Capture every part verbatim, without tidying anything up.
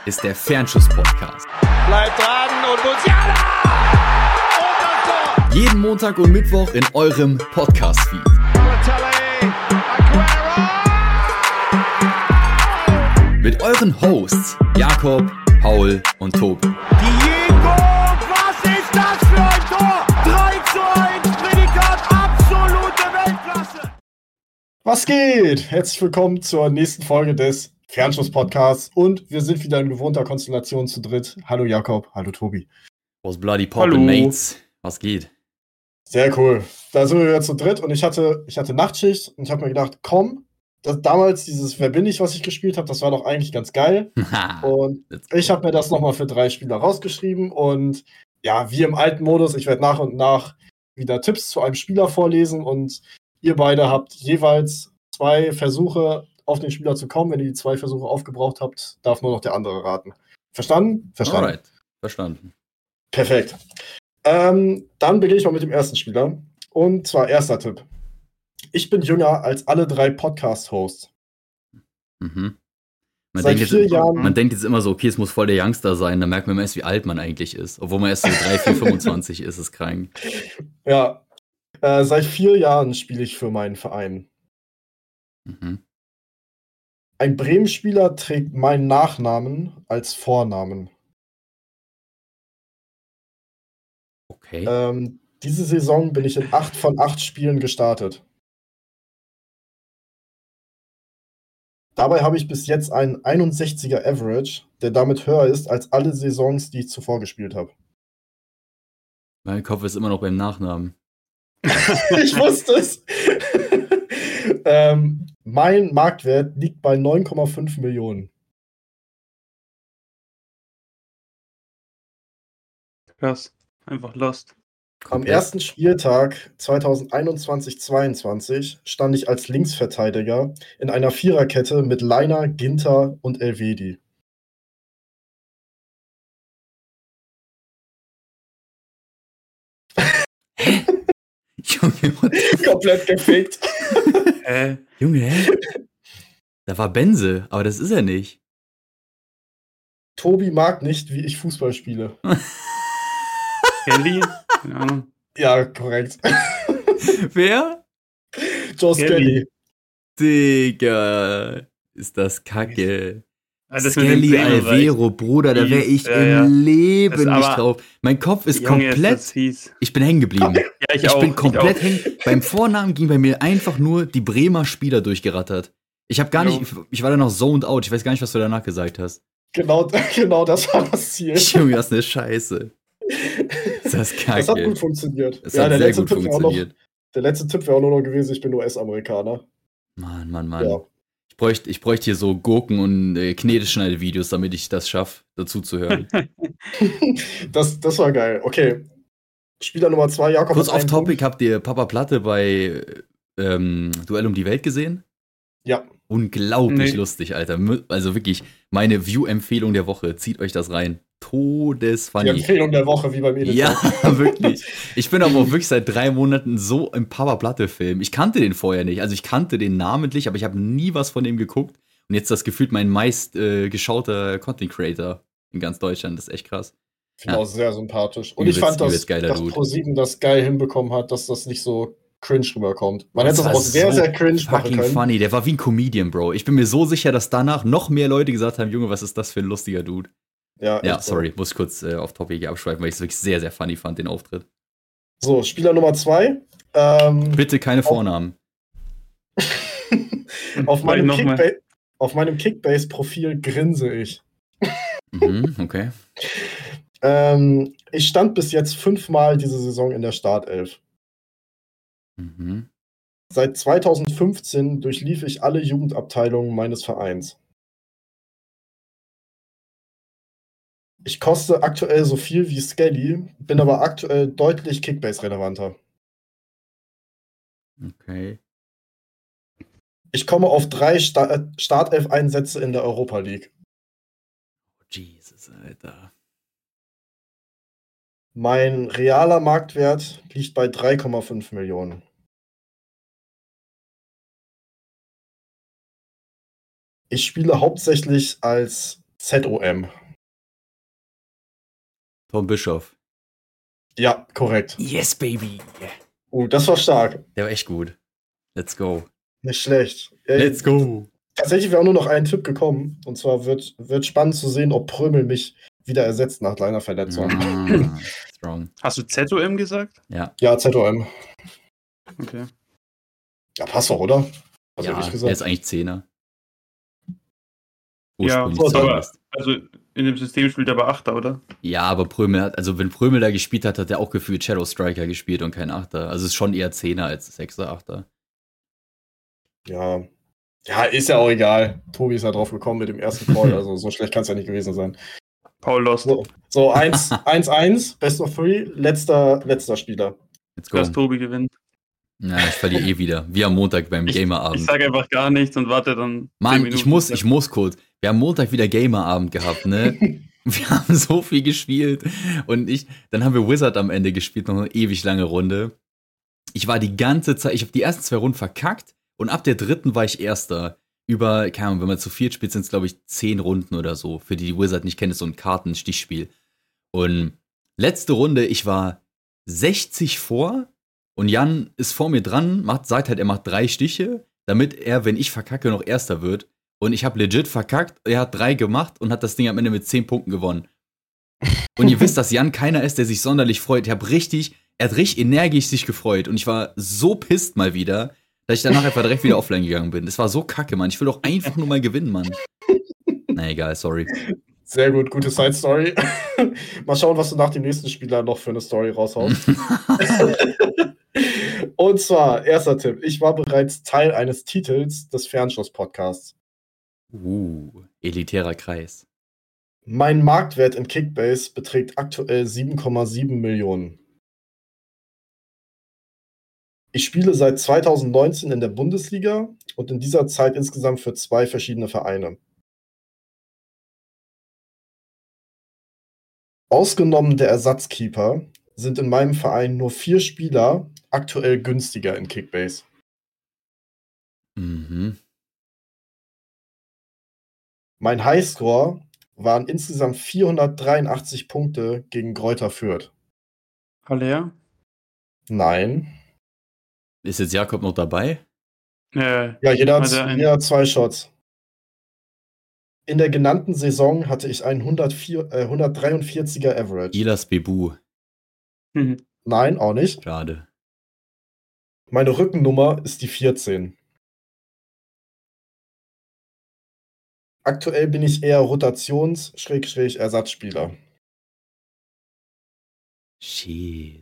ist der Fernschuss-Podcast. Bleibt dran und Musiala! Und das Tor! Jeden Montag und Mittwoch in eurem Podcast-Feed. Mit euren Hosts Jakob, Paul und Tobi. Diego, was ist das für ein Tor? drei zu eins, Prädikat absolute Weltklasse. Was geht? Herzlich willkommen zur nächsten Folge des Fernschuss-Podcasts und wir sind wieder in gewohnter Konstellation zu dritt. Hallo Jakob, hallo Tobi. Was bloody poppin', Mates? Was geht? Sehr cool. Da sind wir wieder zu dritt und ich hatte, ich hatte Nachtschicht und ich habe mir gedacht, komm, das, damals dieses Wer bin ich, was ich gespielt habe, das war doch eigentlich ganz geil. Und ich habe mir das nochmal für drei Spieler rausgeschrieben und ja, wie im alten Modus, ich werde nach und nach wieder Tipps zu einem Spieler vorlesen und ihr beide habt jeweils zwei Versuche auf den Spieler zu kommen. Wenn ihr die zwei Versuche aufgebraucht habt, darf nur noch der andere raten. Verstanden? Verstanden. Alright, verstanden. Perfekt. Ähm, dann beginne ich mal mit dem ersten Spieler. Und zwar erster Tipp. Ich bin jünger als alle drei Podcast-Hosts. Mhm. Man, Seit denkt vier jetzt, Jahren- man denkt jetzt immer so, okay, es muss voll der Youngster sein, dann merkt man immer erst, wie alt man eigentlich ist. Obwohl man erst so drei, vier, fünfundzwanzig ist, ist krank. Ja. Äh, seit vier Jahren spiele ich für meinen Verein. Mhm. Ein Bremen-Spieler trägt meinen Nachnamen als Vornamen. Okay. Ähm, diese Saison bin ich in acht von acht Spielen gestartet. Dabei habe ich bis jetzt einen einundsechziger Average, der damit höher ist als alle Saisons, die ich zuvor gespielt habe. Mein Kopf ist immer noch beim Nachnamen. Ich wusste es. ähm, mein Marktwert liegt bei neun Komma fünf Millionen. Krass. Einfach lost. Am Komplett. ersten Spieltag zweitausendeinundzwanzig zweiundzwanzig stand ich als Linksverteidiger in einer Viererkette mit Leiner, Ginter und Elvedi. Junge, what- Komplett gefickt. Äh, Junge, hä? Da war Benze, aber das ist er nicht. Tobi mag nicht, wie ich Fußball spiele. Kelly? Keine Ahnung. Ja, korrekt. Wer? Joe Skelly. Skelly. Digga, ist das kacke. Ah, das mit dem Skelly Bremen Alvero, Bruder, da wäre ich Fies, ja, ja. im Leben Das nicht aber- drauf. Mein Kopf ist Junge, ist komplett. das fies. Ich bin hängen geblieben. Ja, ich, Ich auch. bin komplett ich auch. hängen. Beim Vornamen ging bei mir einfach nur die Bremer Spieler durchgerattert. Ich habe gar Jo. nicht, ich war da noch zoned out. Ich weiß gar nicht, was du danach gesagt hast. Genau, genau das war das Ziel. Junge, das ist eine Scheiße. Ist das kacke. Das hat gut funktioniert. Das ja, hat der sehr letzte, gut Tipp wäre auch noch, funktioniert. der letzte Tipp wäre auch nur noch gewesen, ich bin U S-Amerikaner. Mann, Mann, Mann. Ja. Ich bräuchte ich bräuchte hier so Gurken- und äh, Knetschneide-Videos, damit ich das schaffe, dazu zu hören. Das, das war geil. Okay. Spieler Nummer zwei, Jakob. Kurz hat einen off-topic, Punkt. habt ihr Papa Platte bei ähm, Duell um die Welt gesehen? Ja. Unglaublich Nee. lustig, Alter. Mü- Also wirklich, meine View-Empfehlung der Woche. Zieht euch das rein. Die Todesfunny. Empfehlung der Woche, wie beim Edith. Ja, wirklich. Ich bin aber auch wirklich seit drei Monaten so im Papa Platte-Film. Ich kannte den vorher nicht. Also ich kannte den namentlich, aber ich habe nie was von dem geguckt. Und jetzt das gefühlt mein meist äh, geschauter Content Creator in ganz Deutschland. Das ist echt krass. Finde Ja. auch sehr sympathisch. Und Übelst- ich fand, dass, übelst geiler dass Dude. ProSieben das geil hinbekommen hat, dass das nicht so cringe rüberkommt. Man Das hätte das war auch sehr, so sehr cringe machen Fucking können. funny. Der war wie ein Comedian, Bro. Ich bin mir so sicher, dass danach noch mehr Leute gesagt haben, Junge, was ist das für ein lustiger Dude? Ja, Ja, echt so. sorry, muss kurz äh, auf Topic hier abschweifen, weil ich es wirklich sehr, sehr funny fand, den Auftritt. So, Spieler Nummer zwei. Ähm, Bitte keine Vornamen. auf, meinem noch mal. Kickba- auf meinem Kickbase-Profil grinse ich. Mhm, okay. Ähm, ich stand bis jetzt fünfmal diese Saison in der Startelf. Mhm. Seit zweitausendfünfzehn durchlief ich alle Jugendabteilungen meines Vereins. Ich koste aktuell so viel wie Skelly, bin aber aktuell deutlich Kickbase-relevanter. Okay. Ich komme auf drei Sta- Startelf-Einsätze in der Europa League. Jesus, Alter. Mein realer Marktwert liegt bei drei Komma fünf Millionen. Ich spiele hauptsächlich als Z O M. Tom Bischoff. Ja, korrekt. Yes, baby. Oh, das war stark. Der war echt gut. Let's go. Nicht schlecht. Ey, Let's go. Tatsächlich wäre auch nur noch ein Tipp gekommen. Und zwar wird, wird spannend zu sehen, ob Prömel mich wieder ersetzt nach seiner Verletzung. Ah, strong. Hast du Z O M gesagt? Ja. Ja, Z O M. Okay. Ja, passt doch, oder? Hast du Ja, nicht der gesagt? ist eigentlich Zehner. Ja, Ursprünglich aber, zumindest. also in dem System spielt er aber Achter, oder? Ja, aber Prömel hat, also wenn Prömel da gespielt hat, hat er auch gefühlt Shadow Striker gespielt und kein Achter. Also es ist schon eher Zehner als Sechser, Achter. Ja. Ja, ist ja auch egal. Tobi ist ja drauf gekommen mit dem ersten Call, also so schlecht kann es ja nicht gewesen sein. Paul Lost. So, so eins eins, Best of Three, letzter, letzter Spieler. Let's go. Dass Tobi gewinnt. Ja, ich verliere eh wieder. Wie am Montag beim Ich, Gamerabend. ich sage einfach gar nichts und warte dann. zehn Mann, Minuten. ich muss, ich muss kurz. Wir haben Montag wieder Gamerabend gehabt, ne? Wir haben so viel gespielt. Und ich, dann haben wir Wizard am Ende gespielt, noch eine ewig lange Runde. Ich war die ganze Zeit, ich habe die ersten zwei Runden verkackt und ab der dritten war ich Erster. Über, keine Ahnung, wenn man zu viert spielt, sind es, glaube ich, zehn Runden oder so. Für die, die Wizard nicht kennen, ist so ein Kartenstichspiel. Und letzte Runde, ich war sechzig vor und Jan ist vor mir dran, macht, sagt halt, er macht drei Stiche, damit er, wenn ich verkacke, noch Erster wird. Und ich habe legit verkackt, er hat drei gemacht und hat das Ding am Ende mit zehn Punkten gewonnen. Und ihr wisst, dass Jan keiner ist, der sich sonderlich freut. Ich habe richtig, er hat richtig energisch sich gefreut. Und ich war so pisst mal wieder, dass ich danach einfach direkt wieder offline gegangen bin. Das war so kacke, Mann. Ich will doch einfach nur mal gewinnen, Mann. Na egal, sorry. Sehr gut, gute Side-Story. Mal schauen, was du nach dem nächsten Spieler noch für eine Story raushaust. Und zwar, erster Tipp. Ich war bereits Teil eines Titels des Fernschuss-Podcasts. Uh, elitärer Kreis. Mein Marktwert in Kickbase beträgt aktuell sieben Komma sieben Millionen. Ich spiele seit zweitausendneunzehn in der Bundesliga und in dieser Zeit insgesamt für zwei verschiedene Vereine. Ausgenommen der Ersatzkeeper sind in meinem Verein nur vier Spieler aktuell günstiger in Kickbase. Mhm. Mein Highscore waren insgesamt vierhundertdreiundachtzig Punkte gegen Greuther Fürth. Haller? Nein. Ist jetzt Jakob noch dabei? Äh, Ja, jeder hat, Hat er einen- jeder hat zwei Shots. In der genannten Saison hatte ich einen hundertvier, äh, hundertdreiundvierziger Average. Ilas Bebu. mhm. Nein, auch nicht. Schade. Meine Rückennummer ist die vierzehn. Aktuell bin ich eher Rotations-Ersatzspieler. Shit.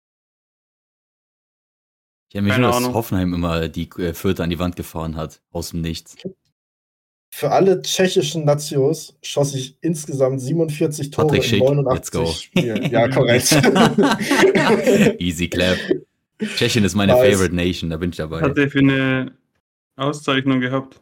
Ich habe mich Keine nur, dass Ahnung. Hoffenheim immer die äh, Fürther an die Wand gefahren hat. Aus dem Nichts. Für alle tschechischen Nazios schoss ich insgesamt siebenundvierzig Tore Patrick in Schick, let's go. neunundachtzig Spielen. Ja, korrekt. Easy clap. Tschechien ist meine Nice. favorite nation, da bin ich dabei. Hat er für eine Auszeichnung gehabt?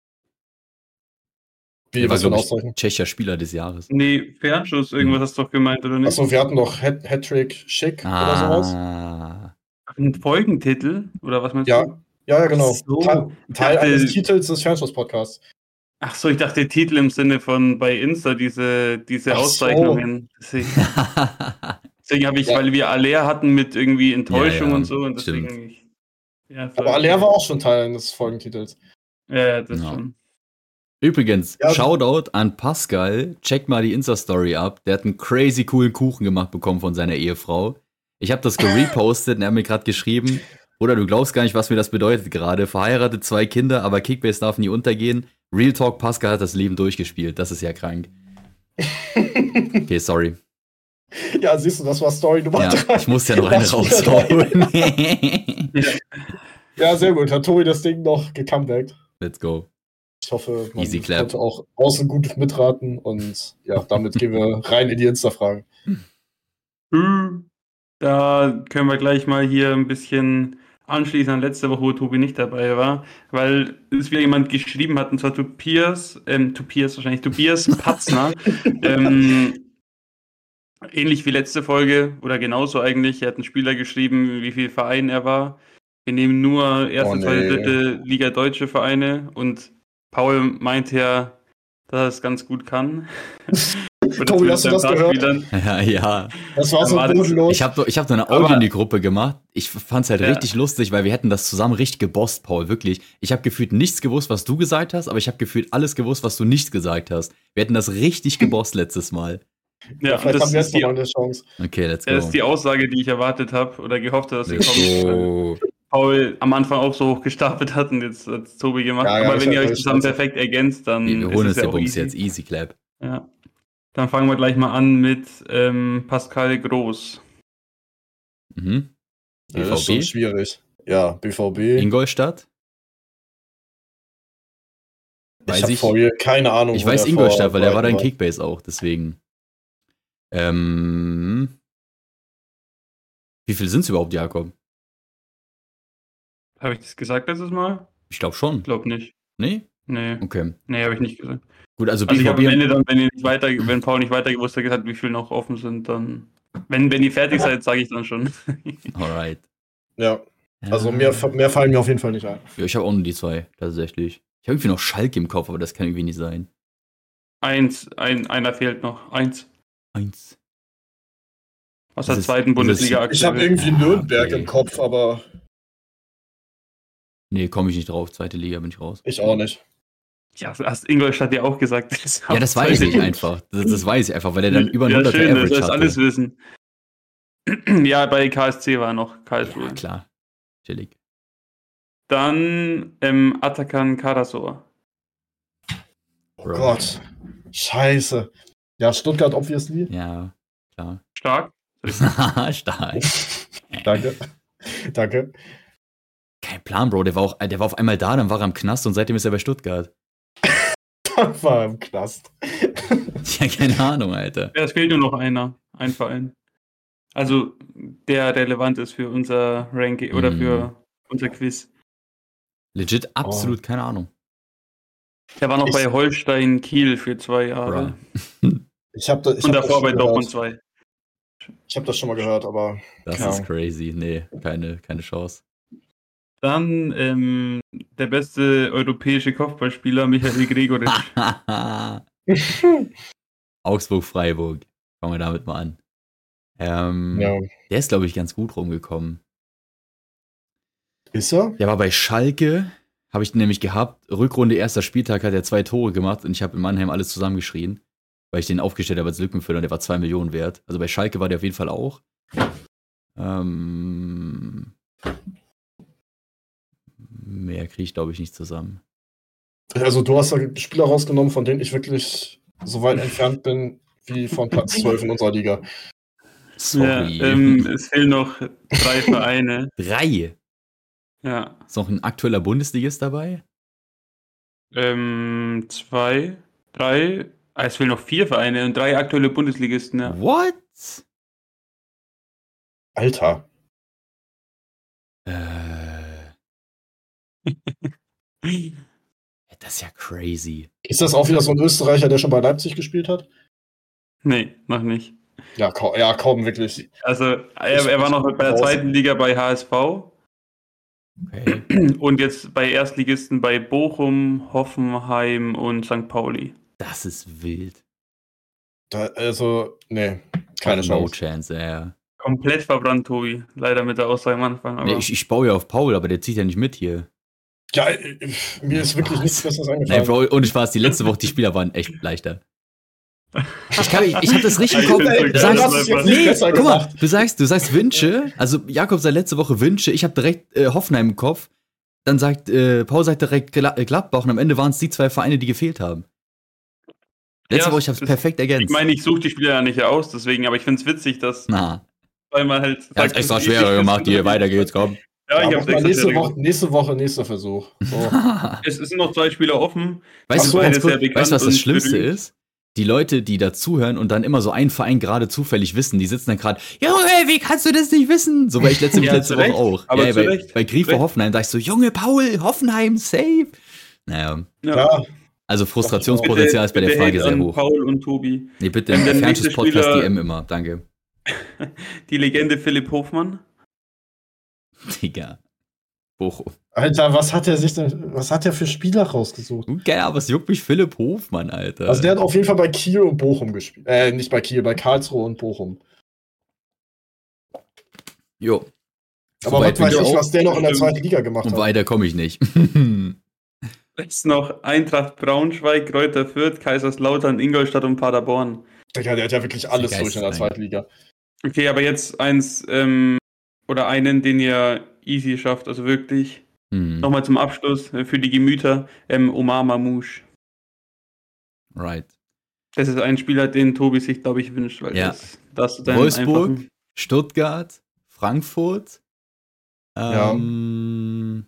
Wie, Der war, was für ein glaube Auszeichen? ich, Tschecher Spieler des Jahres. Nee, Fernschuss, irgendwas hast du doch gemeint, oder nicht? Achso, wir hatten noch Hat- Hattrick Schick oder sowas. Ah. Ein Folgentitel? Oder was meinst Ja, du? ja, ja, genau. Ach so. Teil, Ich Teil dachte- eines Titels des Fernschuss-Podcasts. Ach so, ich dachte Titel im Sinne von bei Insta, diese, diese Ach so. Auszeichnungen. Deswegen, deswegen habe ich, Ja. weil wir Aller hatten mit irgendwie Enttäuschung Ja, ja, und so. Und stimmt. deswegen ich, ja, Aber Aller war auch schon Teil eines Folgentitels. Ja, das Ja. schon. Übrigens, Ja. Shoutout an Pascal. Check mal die Insta-Story ab. Der hat einen crazy coolen Kuchen gemacht bekommen von seiner Ehefrau. Ich habe das gerepostet und er hat mir gerade geschrieben, oder du glaubst gar nicht, was mir das bedeutet gerade. Verheiratet, zwei Kinder, aber Kickbase darf nie untergehen. Real Talk, Pascal hat das Leben durchgespielt. Das ist ja krank. Okay, sorry. Ja, siehst du, das war Story Nummer Ja, drei. ich muss ja noch eine Das war raushauen. Ja, sehr gut. Hat Tobi das Ding noch gecomebackt. Let's go. Ich hoffe, man Easy clap. konnte auch außen gut mitraten. Und ja, damit gehen wir rein in die Insta-Fragen. Hm, Da können wir gleich mal hier ein bisschen anschließen an letzte Woche, wo Tobi nicht dabei war, weil es wieder jemand geschrieben hat, und zwar Tobias, ähm, Tobias wahrscheinlich, Tobias Patzner, ähm, ähnlich wie letzte Folge, oder genauso eigentlich, er hat einen Spieler geschrieben, wie viel Verein er war. Wir nehmen nur erste, Oh, nee. zweite, dritte Liga deutsche Vereine, und Paul meinte ja, dass er es ganz gut kann. Tobi, hast du das gehört? Ja, ja. Das war so bodenlos. Ich habe ich hab da eine Audio in die Gruppe gemacht. Ich fand's halt ja. richtig lustig, weil wir hätten das zusammen richtig gebost, Paul, wirklich. Ich habe gefühlt nichts gewusst, was du gesagt hast, aber ich habe gefühlt alles gewusst, was du nicht gesagt hast. Wir hätten das richtig gebost letztes Mal. Ja, ja vielleicht haben wir jetzt noch eine Chance. Okay, let's go. Das ist die Aussage, die ich erwartet habe oder gehofft habe, dass sie kommt. Paul am Anfang auch so hoch gestapelt hat und jetzt hat Tobi gemacht. Ja, ja, aber wenn ihr euch zusammen perfekt ergänzt, dann nee, wir holen ist uns es ja den Bums easy. jetzt. Easy Clap. Ja. Dann fangen wir gleich mal an mit ähm, Pascal Groß. Mhm. B V B? Ja, das ist schon schwierig. Ja, B V B. Ingolstadt? Weiß ich habe vor mir keine Ahnung. Ich weiß Ingolstadt, weil der war dein Kickbase auch, deswegen. Ähm. Wie viel sind es überhaupt, Jakob? Habe ich das gesagt letztes Mal? Ich glaube schon. Ich glaube nicht. Nee? Nee. Okay. Nee, habe ich nicht gesagt. Gut, also, also ich habe am Ende dann, wenn, ihr nicht weiter, wenn Paul nicht weiter gewusst hat, wie viele noch offen sind, dann. Wenn, wenn ihr fertig seid, sage ich dann schon. Alright. Ja. Also mehr, mehr fallen mir auf jeden Fall nicht ein. Ja, ich habe auch nur die zwei, tatsächlich. Ich habe irgendwie noch Schalke im Kopf, aber das kann irgendwie nicht sein. Eins, ein, einer fehlt noch. Eins. Eins. Aus der zweiten Bundesliga aktuell. Ich habe irgendwie Nürnberg okay. im Kopf, aber. Nee, komme ich nicht drauf. Zweite Liga bin ich raus. Ich auch nicht. Ja, hast Ingolstadt ja auch gesagt. Das ja, das weiß ich einfach. Das, das weiß ich einfach, weil er dann über ein hunderter ja, schön, Average das hatte. alles wissen. Ja, bei K S C war noch Karlsruhe. Ja, klar. Chillig. Dann ähm, Atakan Karasor. Oh Gott. Scheiße. Ja, Stuttgart obviously. Ja, klar. Stark. Stark. Danke. Danke. Kein Plan, Bro. Der war, auch, der war auf einmal da, dann war er im Knast und seitdem ist er bei Stuttgart. Dann war er im Knast. Ja, keine Ahnung, Alter. Ja, es fehlt nur noch einer. Ein Verein. Also, der relevant ist für unser Ranking oder mm. für unser Quiz. Legit absolut oh. keine Ahnung. Der war noch ich bei Holstein Kiel für zwei Jahre. Ich hab da, ich und hab davor bei Dortmund zwei. Ich habe das schon mal gehört, aber. Das ja. ist crazy. Nee, keine, keine Chance. Dann ähm, der beste europäische Kopfballspieler, Michael Gregoritsch. Augsburg-Freiburg. Fangen wir damit mal an. Ähm, ja. Der ist, glaube ich, ganz gut rumgekommen. Ist er? Der war bei Schalke, habe ich nämlich gehabt. Rückrunde, erster Spieltag hat er zwei Tore gemacht und ich habe in Mannheim alles zusammengeschrien, weil ich den aufgestellt habe als Lückenfüller und der war zwei Millionen wert. Also bei Schalke war der auf jeden Fall auch. Ähm, mehr kriege ich, glaube ich, nicht zusammen. Also du hast da Spieler rausgenommen, von denen ich wirklich so weit entfernt bin, wie von Platz zwölf in unserer Liga. Sorry. Ja, ähm, es fehlen noch drei Vereine. Drei? Ja. Ist noch ein aktueller Bundesligist dabei? Ähm, zwei, drei. Ah, es fehlen noch vier Vereine und drei aktuelle Bundesligisten, ja. What? Alter. Äh. Das ist ja crazy. Ist das auch wieder so ein Österreicher, der schon bei Leipzig gespielt hat? Nee, noch nicht. Ja, kaum, ja, kaum wirklich. Also, er, er war noch bei der zweiten Liga bei H S V. Okay. Und jetzt bei Erstligisten bei Bochum, Hoffenheim und Sankt Pauli. Das ist wild. Da, also, nee, keine Chance. No chance, ja. Komplett verbrannt, Tobi. Leider mit der Aussage am Anfang. Aber nee, ich, ich baue ja auf Paul, aber der zieht ja nicht mit hier. Ja, mir ist wirklich nichts Besseres eingefallen. Nee, Bro, ohne Spaß, die letzte Woche, die Spieler waren echt leichter. Ich, kann, ich, ich hab das richtig im Kopf. Du sagst, nee, guck mal, du sagst, du sagst Wünsche, also Jakob sagt letzte Woche Wünsche, ich habe direkt äh, Hoffenheim im Kopf, dann sagt, äh, Paul sagt direkt Gla- Gladbach und am Ende waren es die zwei Vereine, die gefehlt haben. Letzte ja, Woche, ich hab's perfekt ergänzt. Ich meine, ich suche die Spieler ja nicht aus, deswegen, aber ich find's witzig, dass Na. weil man halt er hat's extra schwerer gemacht, hier, weiter geht's, komm. Ja, ich ja, hab's extra nächste Woche, nächste Woche, nächster Versuch. So. Es sind noch zwei Spieler offen. Weißt du, weißt, weißt, was das Schlimmste berühmt. ist? Die Leute, die dazuhören und dann immer so einen Verein gerade zufällig wissen, die sitzen dann gerade, Junge, wie kannst du das nicht wissen? So war ich letzte, ja, letzte Woche auch. Aber ja, bei, bei Grifo Hoffenheim dachte ich so, Junge, Paul, Hoffenheim, safe. Naja. Ja. Also Frustrationspotenzial ist bei der Frage sehr hoch. Paul und Tobi. Nee, bitte, im Fernschuss-Podcast D M immer, danke. Die Legende Philipp Hofmann. Digga. Bochum. Alter, was hat er sich denn, was hat er für Spieler rausgesucht? Geil, aber es juckt mich Philipp Hofmann, Alter. Also der hat auf jeden Fall bei Kiel und Bochum gespielt. Äh, nicht bei Kiel, bei Karlsruhe und Bochum. Jo. Aber was weiß ich, was der noch in der zweiten Liga gemacht hat. Und weiter komme ich nicht. Jetzt noch Eintracht Braunschweig, Greuther Fürth, Kaiserslautern, Ingolstadt und Paderborn. Digga, der hat ja wirklich alles durch in der zweiten Liga. Okay, aber jetzt eins, ähm, oder einen, den ihr easy schafft, also wirklich. Mhm. Nochmal zum Abschluss, äh, für die Gemüter, ähm, Omar Mamouche. Right. Das ist ein Spieler, den Tobi sich, glaube ich, wünscht, weil ja. das, das dann Wolfsburg, einfach... Stuttgart, Frankfurt, ja. ähm,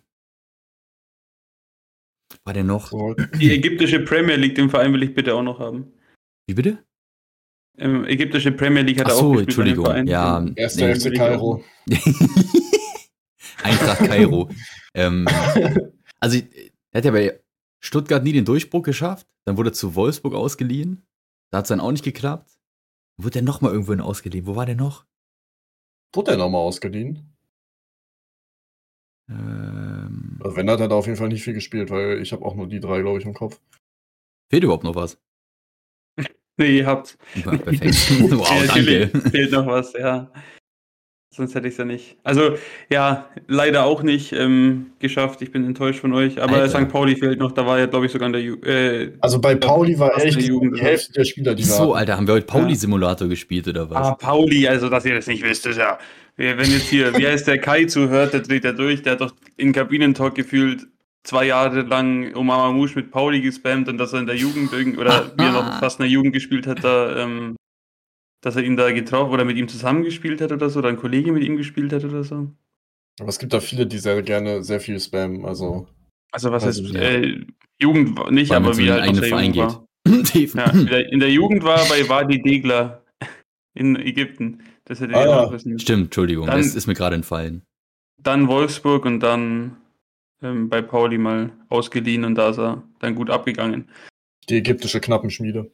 war der noch? Die ägyptische Premier League, den Verein will ich bitte auch noch haben. Wie bitte? Ähm, ägyptische Premier League hat er so, auch gespielt. Entschuldigung, Verein. ja. Erster F C Kairo. Eintracht Kairo. ähm, also, er hat ja bei Stuttgart nie den Durchbruch geschafft. Dann wurde er zu Wolfsburg ausgeliehen. Da hat es dann auch nicht geklappt. Dann wurde er nochmal irgendwohin ausgeliehen. Wo war der noch? Wurde er nochmal ausgeliehen? Ähm, also wenn, hat er da auf jeden Fall nicht viel gespielt, weil ich habe auch nur die drei, glaube ich, im Kopf. Fehlt überhaupt noch was? Nee, ihr habt. Ja, perfekt. Wow, ja, danke. Fehlt noch was, ja. Sonst hätte ich es ja nicht. Also, ja, leider auch nicht ähm, geschafft. Ich bin enttäuscht von euch. Aber Alter. Sankt Pauli fehlt noch. Da war ja, glaube ich, sogar in der Jugend. Äh, also bei Pauli war echt Jugend, die Hälfte der Spieler, die So, waren. Alter, haben wir heute Pauli-Simulator gespielt oder was? Ah, Pauli, also dass ihr das nicht wisst, ist ja. Wenn jetzt hier, wie heißt der Kai zuhört, der dreht ja durch. Der hat doch in Kabinentalk gefühlt zwei Jahre lang Omar Mamouche mit Pauli gespammt und dass er in der Jugend irgend oder wie er noch fast in der Jugend gespielt hat, da, ähm, dass er ihn da getroffen oder mit ihm zusammengespielt hat oder so, oder ein Kollege mit ihm gespielt hat oder so. Aber es gibt da viele, die sehr gerne sehr viel spammen, also. Also was also, heißt, ja. äh, Jugend nicht, Weil aber man wie so halt in aus einen der Verein Jugend geht. war. Ja, in, der, in der Jugend war bei Wadi Degla in Ägypten. Das hätte Ah, ihr ja. auch wissen. Stimmt, Entschuldigung, Dann- das ist mir gerade entfallen. Dann Wolfsburg und dann ähm, bei Pauli mal ausgeliehen und da ist er dann gut abgegangen. Die ägyptische Knappenschmiede.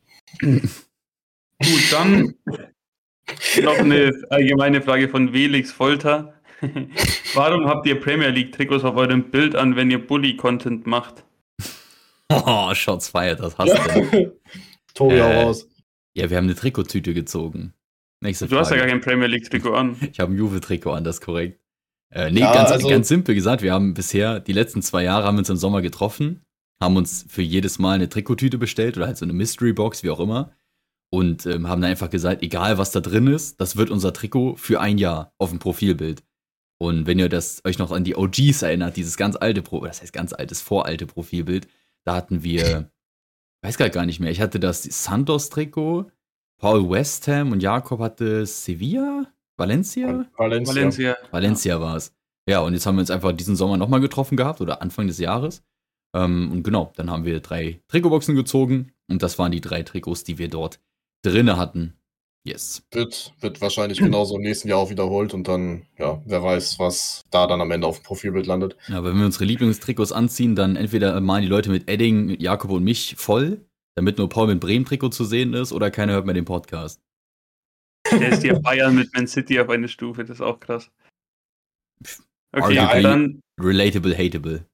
Gut, dann noch eine allgemeine Frage von Felix Folter. Warum habt ihr Premier League Trikots auf eurem Bild an, wenn ihr Bully-Content macht? Oh, Shots feiert, das hast du. Tobi, hau Äh, raus. Ja, wir haben eine Trikottüte gezogen. Nächste Du hast ja Frage. gar kein Premier League Trikot an. Ich habe ein Juve-Trikot an, das ist korrekt. Äh, nee, Ja, ganz, also- ganz simpel gesagt, wir haben bisher, die letzten zwei Jahre haben wir uns im Sommer getroffen, haben uns für jedes Mal eine Trikottüte bestellt oder halt so eine Mystery-Box, wie auch immer. Und ähm, haben dann einfach gesagt, egal was da drin ist, das wird unser Trikot für ein Jahr auf dem Profilbild. Und wenn ihr das euch noch an die O Gs erinnert, dieses ganz alte, Pro das heißt ganz altes, voralte Profilbild, da hatten wir, weiß grad gar nicht mehr, ich hatte das Santos-Trikot, Paul West Ham und Jakob hatte Sevilla? Valencia? Valencia. Valencia. Valencia war es. Ja, und jetzt haben wir uns einfach diesen Sommer nochmal getroffen gehabt oder Anfang des Jahres. Ähm, und genau, dann haben wir drei Trikotboxen gezogen und das waren die drei Trikots, die wir dort drinne hatten. Yes. Wird, wird wahrscheinlich genauso im nächsten Jahr auch wiederholt und dann, ja, wer weiß, was da dann am Ende auf dem Profilbild landet. Ja, wenn wir unsere Lieblingstrikots anziehen, dann entweder malen die Leute mit Edding, Jakob und mich voll, damit nur Paul mit Bremen-Trikot zu sehen ist, oder keiner hört mehr den Podcast. Der ist ja Bayern mit Man City auf eine Stufe, das ist auch krass. Okay, Arguably dann. Relatable, hateable.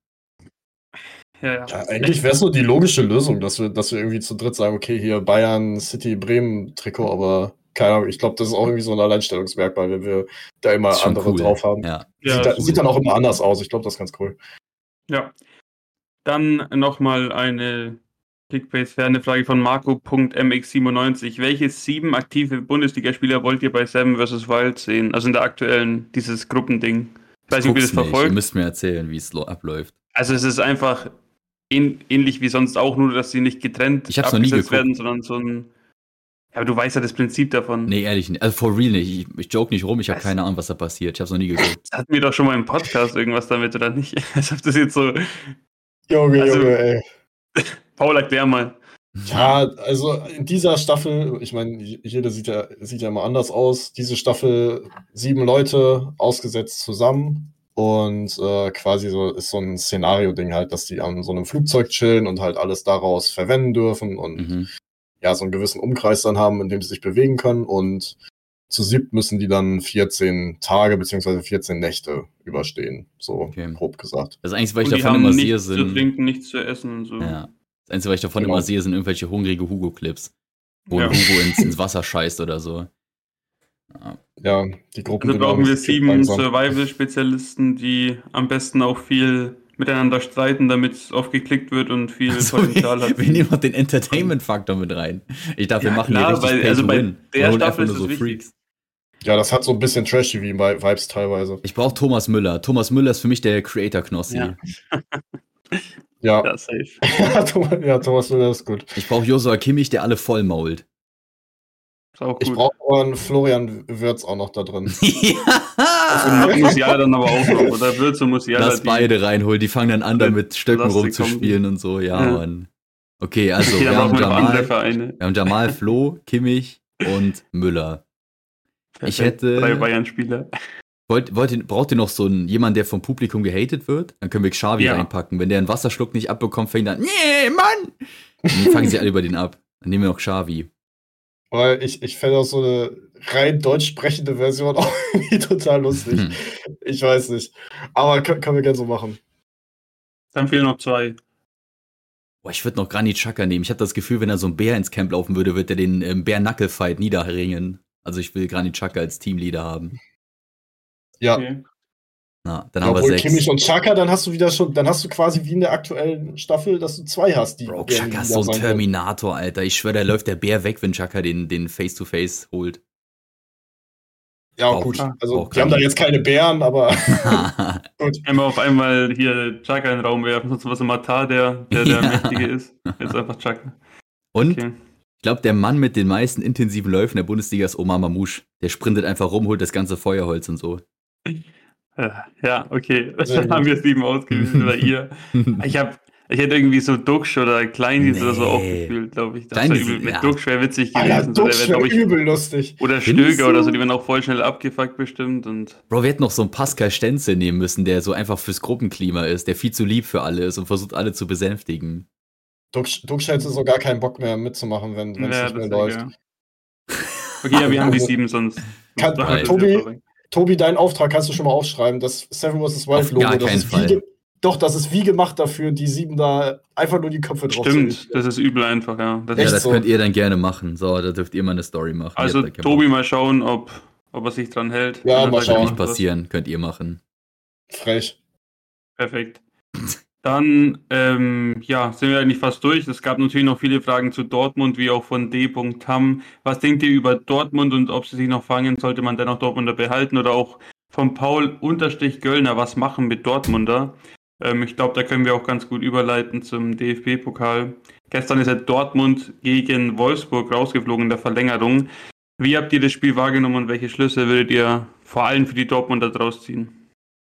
Ja, ja. Ja, eigentlich wäre es nur die logische Lösung, dass wir, dass wir irgendwie zu dritt sagen, okay, hier Bayern, City, Bremen Trikot, aber keine Ahnung, ich glaube, das ist auch irgendwie so ein Alleinstellungsmerkmal, wenn wir da immer Das ist schon andere cool. drauf haben. Ja. Ja, sieht, da, cool. sieht dann auch immer anders aus, ich glaube, das ist ganz cool. Ja. Dann nochmal eine Kickbase-ferne Frage von Marco.m x siebenundneunzig. Welche sieben aktive Bundesligaspieler wollt ihr bei Seven versus Wild sehen? Also in der aktuellen, dieses Gruppending. Ich weiß nicht, ob ihr das Guck's nicht. Ihr verfolgt. müsst mir erzählen, wie es lo- abläuft. Also es ist einfach ähn ähnlich wie sonst auch, nur dass sie nicht getrennt Ich hab's noch nie abgesetzt geguckt. werden, sondern so ein... Ja, aber du weißt ja das Prinzip davon. Nee, ehrlich nicht. Also for real nicht. Ich, ich joke nicht rum, ich habe Was? keine Ahnung, was da passiert. Ich hab's noch nie geguckt. Das hatten wir doch schon mal im Podcast irgendwas damit, oder nicht? Als ob das jetzt so... Junge, Also- Junge, ey. Paul, erklär mal. Ja, also in dieser Staffel, ich meine, jede sieht ja, sieht ja immer anders aus. Diese Staffel sieben Leute ausgesetzt zusammen und äh, quasi so ist so ein Szenario-Ding halt, dass die an so einem Flugzeug chillen und halt alles daraus verwenden dürfen und Mhm. ja, so einen gewissen Umkreis dann haben, in dem sie sich bewegen können. Und zu siebt müssen die dann vierzehn Tage bzw. vierzehn Nächte überstehen, so okay. grob gesagt. Das Einzige, weil ich davon immer sehe, sind... nichts zu trinken, nichts zu essen und so. Ja. Das Einzige, was ich davon genau. immer sehe, sind irgendwelche hungrige Hugo-Clips, wo ja. Hugo ins, ins Wasser scheißt oder so. Ja, ja die Gruppen... Also brauchen wir sieben Survival-Spezialisten, die am besten auch viel miteinander streiten, damit es oft geklickt wird und viel also Potenzial hat. Wir nehmen noch den Entertainment-Faktor mit rein. Ich dachte, ja, wir machen klar, hier richtig weil, also bei der Staffel ist so es Freaks. Ja, das hat so ein bisschen trashy wie bei Vibes teilweise. Ich brauche Thomas Müller. Thomas Müller ist für mich der Creator-Knossi. Ja. Ja. Ja, safe. ja, Thomas, ja, Thomas Müller ist gut. Ich brauche Joshua Kimmich, der alle vollmault. Ist auch gut. Ich brauche aber einen Florian Wirtz auch noch da drin. ja. Und Musiala dann aber auch noch. Oder Wirtz und Musiala. Lass beide reinholen. Die fangen dann an, da mit Stöcken rumzuspielen und so. Ja, ja, Mann. Okay, also wir haben, Jamal, wir haben Jamal, Flo, Kimmich und Müller. Perfekt. Ich hätte... Drei Bayern-Spieler. Wollt, wollt ihr, braucht ihr noch so einen, jemanden, der vom Publikum gehatet wird? Dann können wir Xavi ja. reinpacken. Wenn der einen Wasserschluck nicht abbekommt, fängt er an, nee, Mann! Und dann fangen sie alle über den ab. Dann nehmen wir noch Xavi. Weil ich, ich fände auch so eine rein deutsch sprechende Version auch irgendwie total lustig. Hm. Ich weiß nicht. Aber können, können wir gerne so machen. Dann fehlen noch zwei. Boah, ich würde noch Granit Xhaka nehmen. Ich habe das Gefühl, wenn er so ein Bär ins Camp laufen würde, wird er den ähm, Bär-Knuckle-Fight niederringen. Also ich will Granit Xhaka als Teamleader haben. Ja. Okay. Na, dann ja, haben wir sechs. Kimmich und Xhaka, dann hast du wieder schon, dann hast du quasi wie in der aktuellen Staffel, dass du zwei hast, die. Bro, Xhaka ist so ein Terminator, können. Alter. Ich schwöre, da läuft der Bär weg, wenn Xhaka den, den Face-to-Face holt. Ja, auch, gut. Also, die haben da jetzt keine Bären, aber. gut. Einmal auf einmal hier Xhaka in den Raum werfen, sonst was immer Tar, der der, der ja. Mächtige ist. Jetzt einfach Xhaka. Und? Okay. Ich glaube, der Mann mit den meisten intensiven Läufen der Bundesliga ist Omar Mamouche. Der sprintet einfach rum, holt das ganze Feuerholz und so. Ja, okay. Dann haben wir sieben ausgewiesen, oder ihr. Ich hab, ich hätte irgendwie so Duxch oder Kleindienst nee. oder so aufgefühlt, glaube ich. Das wäre übel, mit ja. Duxch wäre witzig gewesen. Alter, Duxch wäre wär übel lustig. Oder Stöger oder so, die werden auch voll schnell abgefuckt bestimmt. Und Bro, wir hätten noch so einen Pascal Stenzel nehmen müssen, der so einfach fürs Gruppenklima ist, der viel zu lieb für alle ist und versucht, alle zu besänftigen. Duxch hätte so gar keinen Bock mehr mitzumachen, wenn es ja, nicht mehr läuft. Ja. Okay, ja, wir haben die sieben sonst. Kann, Tobi, Tobi, deinen Auftrag kannst du schon mal aufschreiben. Das Seven versus. Wild Logo, das ist wie ge- doch, das ist wie gemacht dafür, die sieben da einfach nur die Köpfe drauf zu Stimmt, das ist übel einfach, ja. Das, ja, das so. Könnt ihr dann gerne machen. So, da dürft ihr mal eine Story machen. Also Tobi mal schauen, ob, ob er sich dran hält. Ja, mal schauen. Kann nicht passieren, könnt ihr machen. Frech. Perfekt. Dann, ähm, ja, sind wir eigentlich fast durch. Es gab natürlich noch viele Fragen zu Dortmund, wie auch von D. Tam. Was denkt ihr über Dortmund und ob sie sich noch fangen? Sollte man dennoch Dortmunder behalten? Oder auch von Paul Unterstrich Göllner, was machen mit Dortmunder? Ähm, ich glaube, da können wir auch ganz gut überleiten zum D F B-Pokal. Gestern ist ja Dortmund gegen Wolfsburg rausgeflogen in der Verlängerung. Wie habt ihr das Spiel wahrgenommen und welche Schlüsse würdet ihr vor allem für die Dortmunder draus ziehen?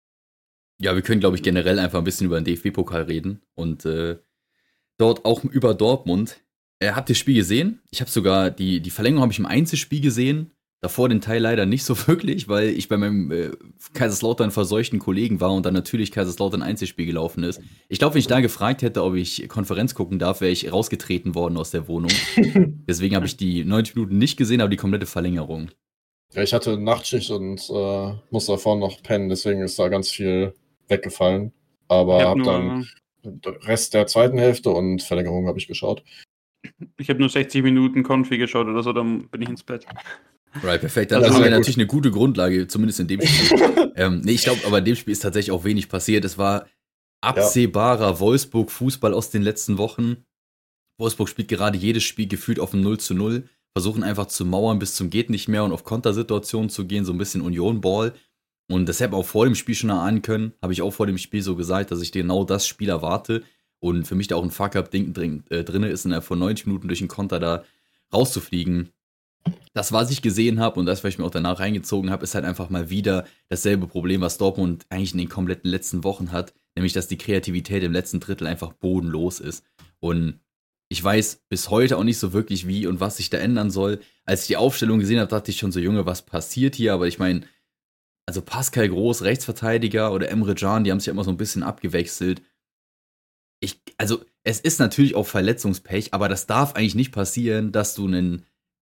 Ja, wir können, glaube ich, generell einfach ein bisschen über den D F B-Pokal reden und äh, dort auch über Dortmund. Äh, habt ihr das Spiel gesehen? Ich habe sogar die, die Verlängerung habe ich im Einzelspiel gesehen. Davor den Teil leider nicht so wirklich, weil ich bei meinem äh, Kaiserslautern verseuchten Kollegen war und dann natürlich Kaiserslautern Einzelspiel gelaufen ist. Ich glaube, wenn ich da gefragt hätte, ob ich Konferenz gucken darf, wäre ich rausgetreten worden aus der Wohnung. Deswegen habe ich die neunzig Minuten nicht gesehen, aber die komplette Verlängerung. Ja, ich hatte Nachtschicht und äh, musste davor noch pennen, deswegen ist da ganz viel weggefallen. Aber habe dann den Rest der zweiten Hälfte und Verlängerung habe ich geschaut. Ich habe nur sechzig Minuten Konfi geschaut oder so, dann bin ich ins Bett. Right, perfekt. Dann haben wir natürlich eine gute Grundlage, zumindest in dem Spiel. ähm, nee, ich glaube, aber in dem Spiel ist tatsächlich auch wenig passiert. Es war absehbarer ja. Wolfsburg-Fußball aus den letzten Wochen. Wolfsburg spielt gerade jedes Spiel gefühlt auf ein null zu null. Versuchen einfach zu mauern bis zum geht nicht mehr und auf Kontersituationen zu gehen, so ein bisschen Union-Ball. Und deshalb auch vor dem Spiel schon erahnen können, habe ich auch vor dem Spiel so gesagt, dass ich genau das Spiel erwarte. Und für mich da auch ein Fuck-Up-Ding drin, äh, drin ist, innerhalb von neunzig Minuten durch den Konter da rauszufliegen. Das, was ich gesehen habe und das, was ich mir auch danach reingezogen habe, ist halt einfach mal wieder dasselbe Problem, was Dortmund eigentlich in den kompletten letzten Wochen hat, nämlich, dass die Kreativität im letzten Drittel einfach bodenlos ist. Und ich weiß bis heute auch nicht so wirklich, wie und was sich da ändern soll. Als ich die Aufstellung gesehen habe, dachte ich schon so, Junge, was passiert hier? Aber ich meine, also Pascal Groß, Rechtsverteidiger, oder Emre Can, die haben sich immer so ein bisschen abgewechselt. Ich, also es ist natürlich auch Verletzungspech, aber das darf eigentlich nicht passieren, dass du einen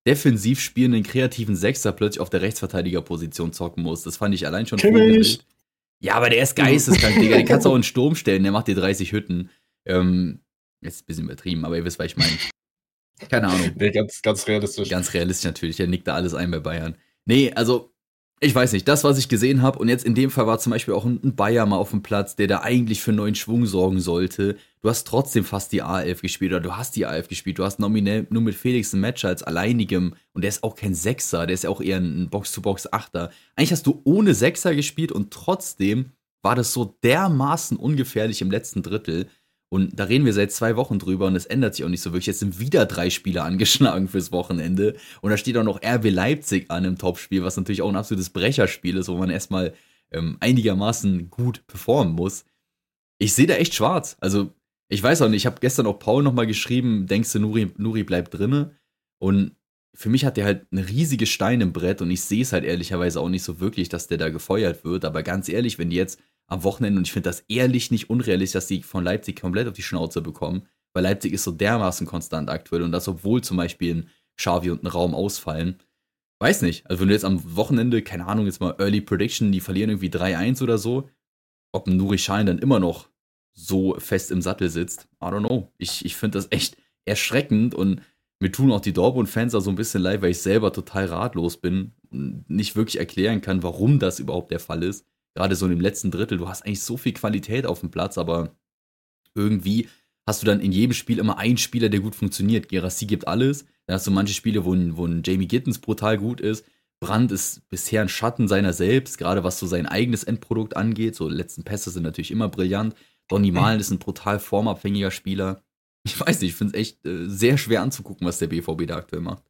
defensiv spielenden kreativen Sechser plötzlich auf der Rechtsverteidigerposition zocken muss. Das fand ich allein schon Kimmich. Ja, aber der ist geisteskrank, Digga. Den kannst du auch in den Sturm stellen, der macht dir dreißig Hütten. Ähm, jetzt ein bisschen übertrieben, aber ihr wisst, was ich meine. Keine Ahnung. Nee, ganz, ganz realistisch. Ganz realistisch natürlich, der nickt da alles ein bei Bayern. Nee, also, ich weiß nicht, das, was ich gesehen habe, und jetzt in dem Fall war zum Beispiel auch ein Bayer mal auf dem Platz, der da eigentlich für neuen Schwung sorgen sollte. Du hast trotzdem fast die A elf gespielt, oder du hast die A elf gespielt, du hast nominell nur mit Felix einen Matcher als alleinigem, und der ist auch kein Sechser, der ist ja auch eher ein Box-to-Box-Achter. Eigentlich hast du ohne Sechser gespielt, und trotzdem war das so dermaßen ungefährlich im letzten Drittel. Und da reden wir seit zwei Wochen drüber und es ändert sich auch nicht so wirklich. Jetzt sind wieder drei Spieler angeschlagen fürs Wochenende. Und da steht auch noch R B Leipzig an im Topspiel, was natürlich auch ein absolutes Brecherspiel ist, wo man erstmal ähm, einigermaßen gut performen muss. Ich sehe da echt schwarz. Also, ich weiß auch nicht, ich habe gestern auch Paul nochmal geschrieben, denkst du, Nuri, Nuri bleibt drinne? Und für mich hat der halt ein riesiges Stein im Brett und ich sehe es halt ehrlicherweise auch nicht so wirklich, dass der da gefeuert wird. Aber ganz ehrlich, wenn die jetzt am Wochenende, und ich finde das ehrlich nicht unrealistisch, dass die von Leipzig komplett auf die Schnauze bekommen, weil Leipzig ist so dermaßen konstant aktuell und das, obwohl zum Beispiel ein Xavi und ein Raum ausfallen. Weiß nicht, also wenn du jetzt am Wochenende, keine Ahnung, jetzt mal Early Prediction, die verlieren irgendwie drei eins oder so, ob ein Nuri Sahin dann immer noch so fest im Sattel sitzt, I don't know. Ich, ich finde das echt erschreckend und mir tun auch die Dortmund-Fans da so ein bisschen leid, weil ich selber total ratlos bin und nicht wirklich erklären kann, warum das überhaupt der Fall ist. Gerade so in dem letzten Drittel, du hast eigentlich so viel Qualität auf dem Platz, aber irgendwie hast du dann in jedem Spiel immer einen Spieler, der gut funktioniert. Guirassy gibt alles, dann hast du manche Spiele, wo ein, wo ein Jamie Gittens brutal gut ist. Brandt ist bisher ein Schatten seiner selbst, gerade was so sein eigenes Endprodukt angeht. So letzten Pässe sind natürlich immer brillant. Donny Malen ist ein brutal formabhängiger Spieler. Ich weiß nicht, ich finde es echt äh, sehr schwer anzugucken, was der B V B da aktuell macht.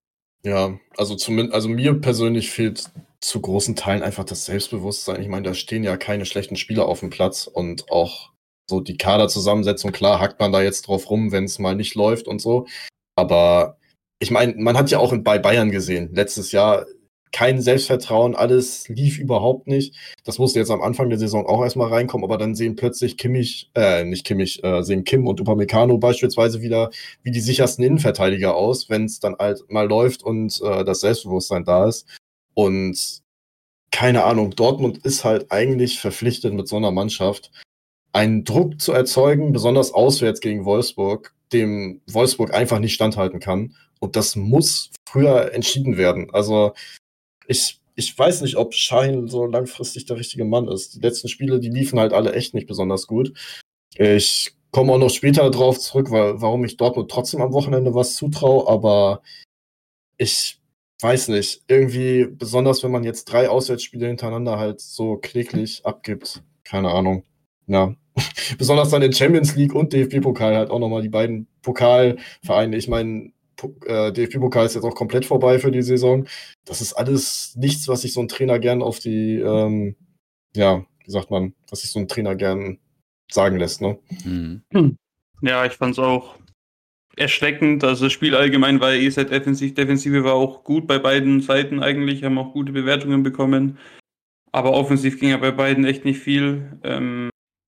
Ja, also zumindest, also mir persönlich fehlt zu großen Teilen einfach das Selbstbewusstsein. Ich meine, da stehen ja keine schlechten Spieler auf dem Platz und auch so die Kaderzusammensetzung, klar hackt man da jetzt drauf rum, wenn es mal nicht läuft und so. Aber ich meine, man hat ja auch bei Bayern gesehen, letztes Jahr kein Selbstvertrauen, alles lief überhaupt nicht. Das musste jetzt am Anfang der Saison auch erstmal reinkommen, aber dann sehen plötzlich Kimmich, äh, nicht Kimmich, äh, sehen Kim und Upamecano beispielsweise wieder wie die sichersten Innenverteidiger aus, wenn es dann halt mal läuft und äh, das Selbstbewusstsein da ist. Und keine Ahnung, Dortmund ist halt eigentlich verpflichtet mit so einer Mannschaft, einen Druck zu erzeugen, besonders auswärts gegen Wolfsburg, dem Wolfsburg einfach nicht standhalten kann. Und das muss früher entschieden werden. Also ich, ich weiß nicht, ob Sahin so langfristig der richtige Mann ist. Die letzten Spiele, die liefen halt alle echt nicht besonders gut. Ich komme auch noch später drauf zurück, weil, warum ich Dortmund trotzdem am Wochenende was zutraue, aber ich weiß nicht, irgendwie, besonders wenn man jetzt drei Auswärtsspiele hintereinander halt so kläglich abgibt, keine Ahnung. Ja, besonders dann in Champions League und D F B-Pokal halt auch nochmal die beiden Pokalvereine. Ich meine, äh, D F B-Pokal ist jetzt auch komplett vorbei für die Saison. Das ist alles nichts, was sich so ein Trainer gern auf die, ähm, ja, wie sagt man, was sich so ein Trainer gern sagen lässt, ne? Mhm. Ja, ich fand's auch erschreckend. Also das Spiel allgemein war eh sehr defensiv. Defensive war auch gut bei beiden Seiten eigentlich, haben auch gute Bewertungen bekommen. Aber offensiv ging ja bei beiden echt nicht viel. Ähm,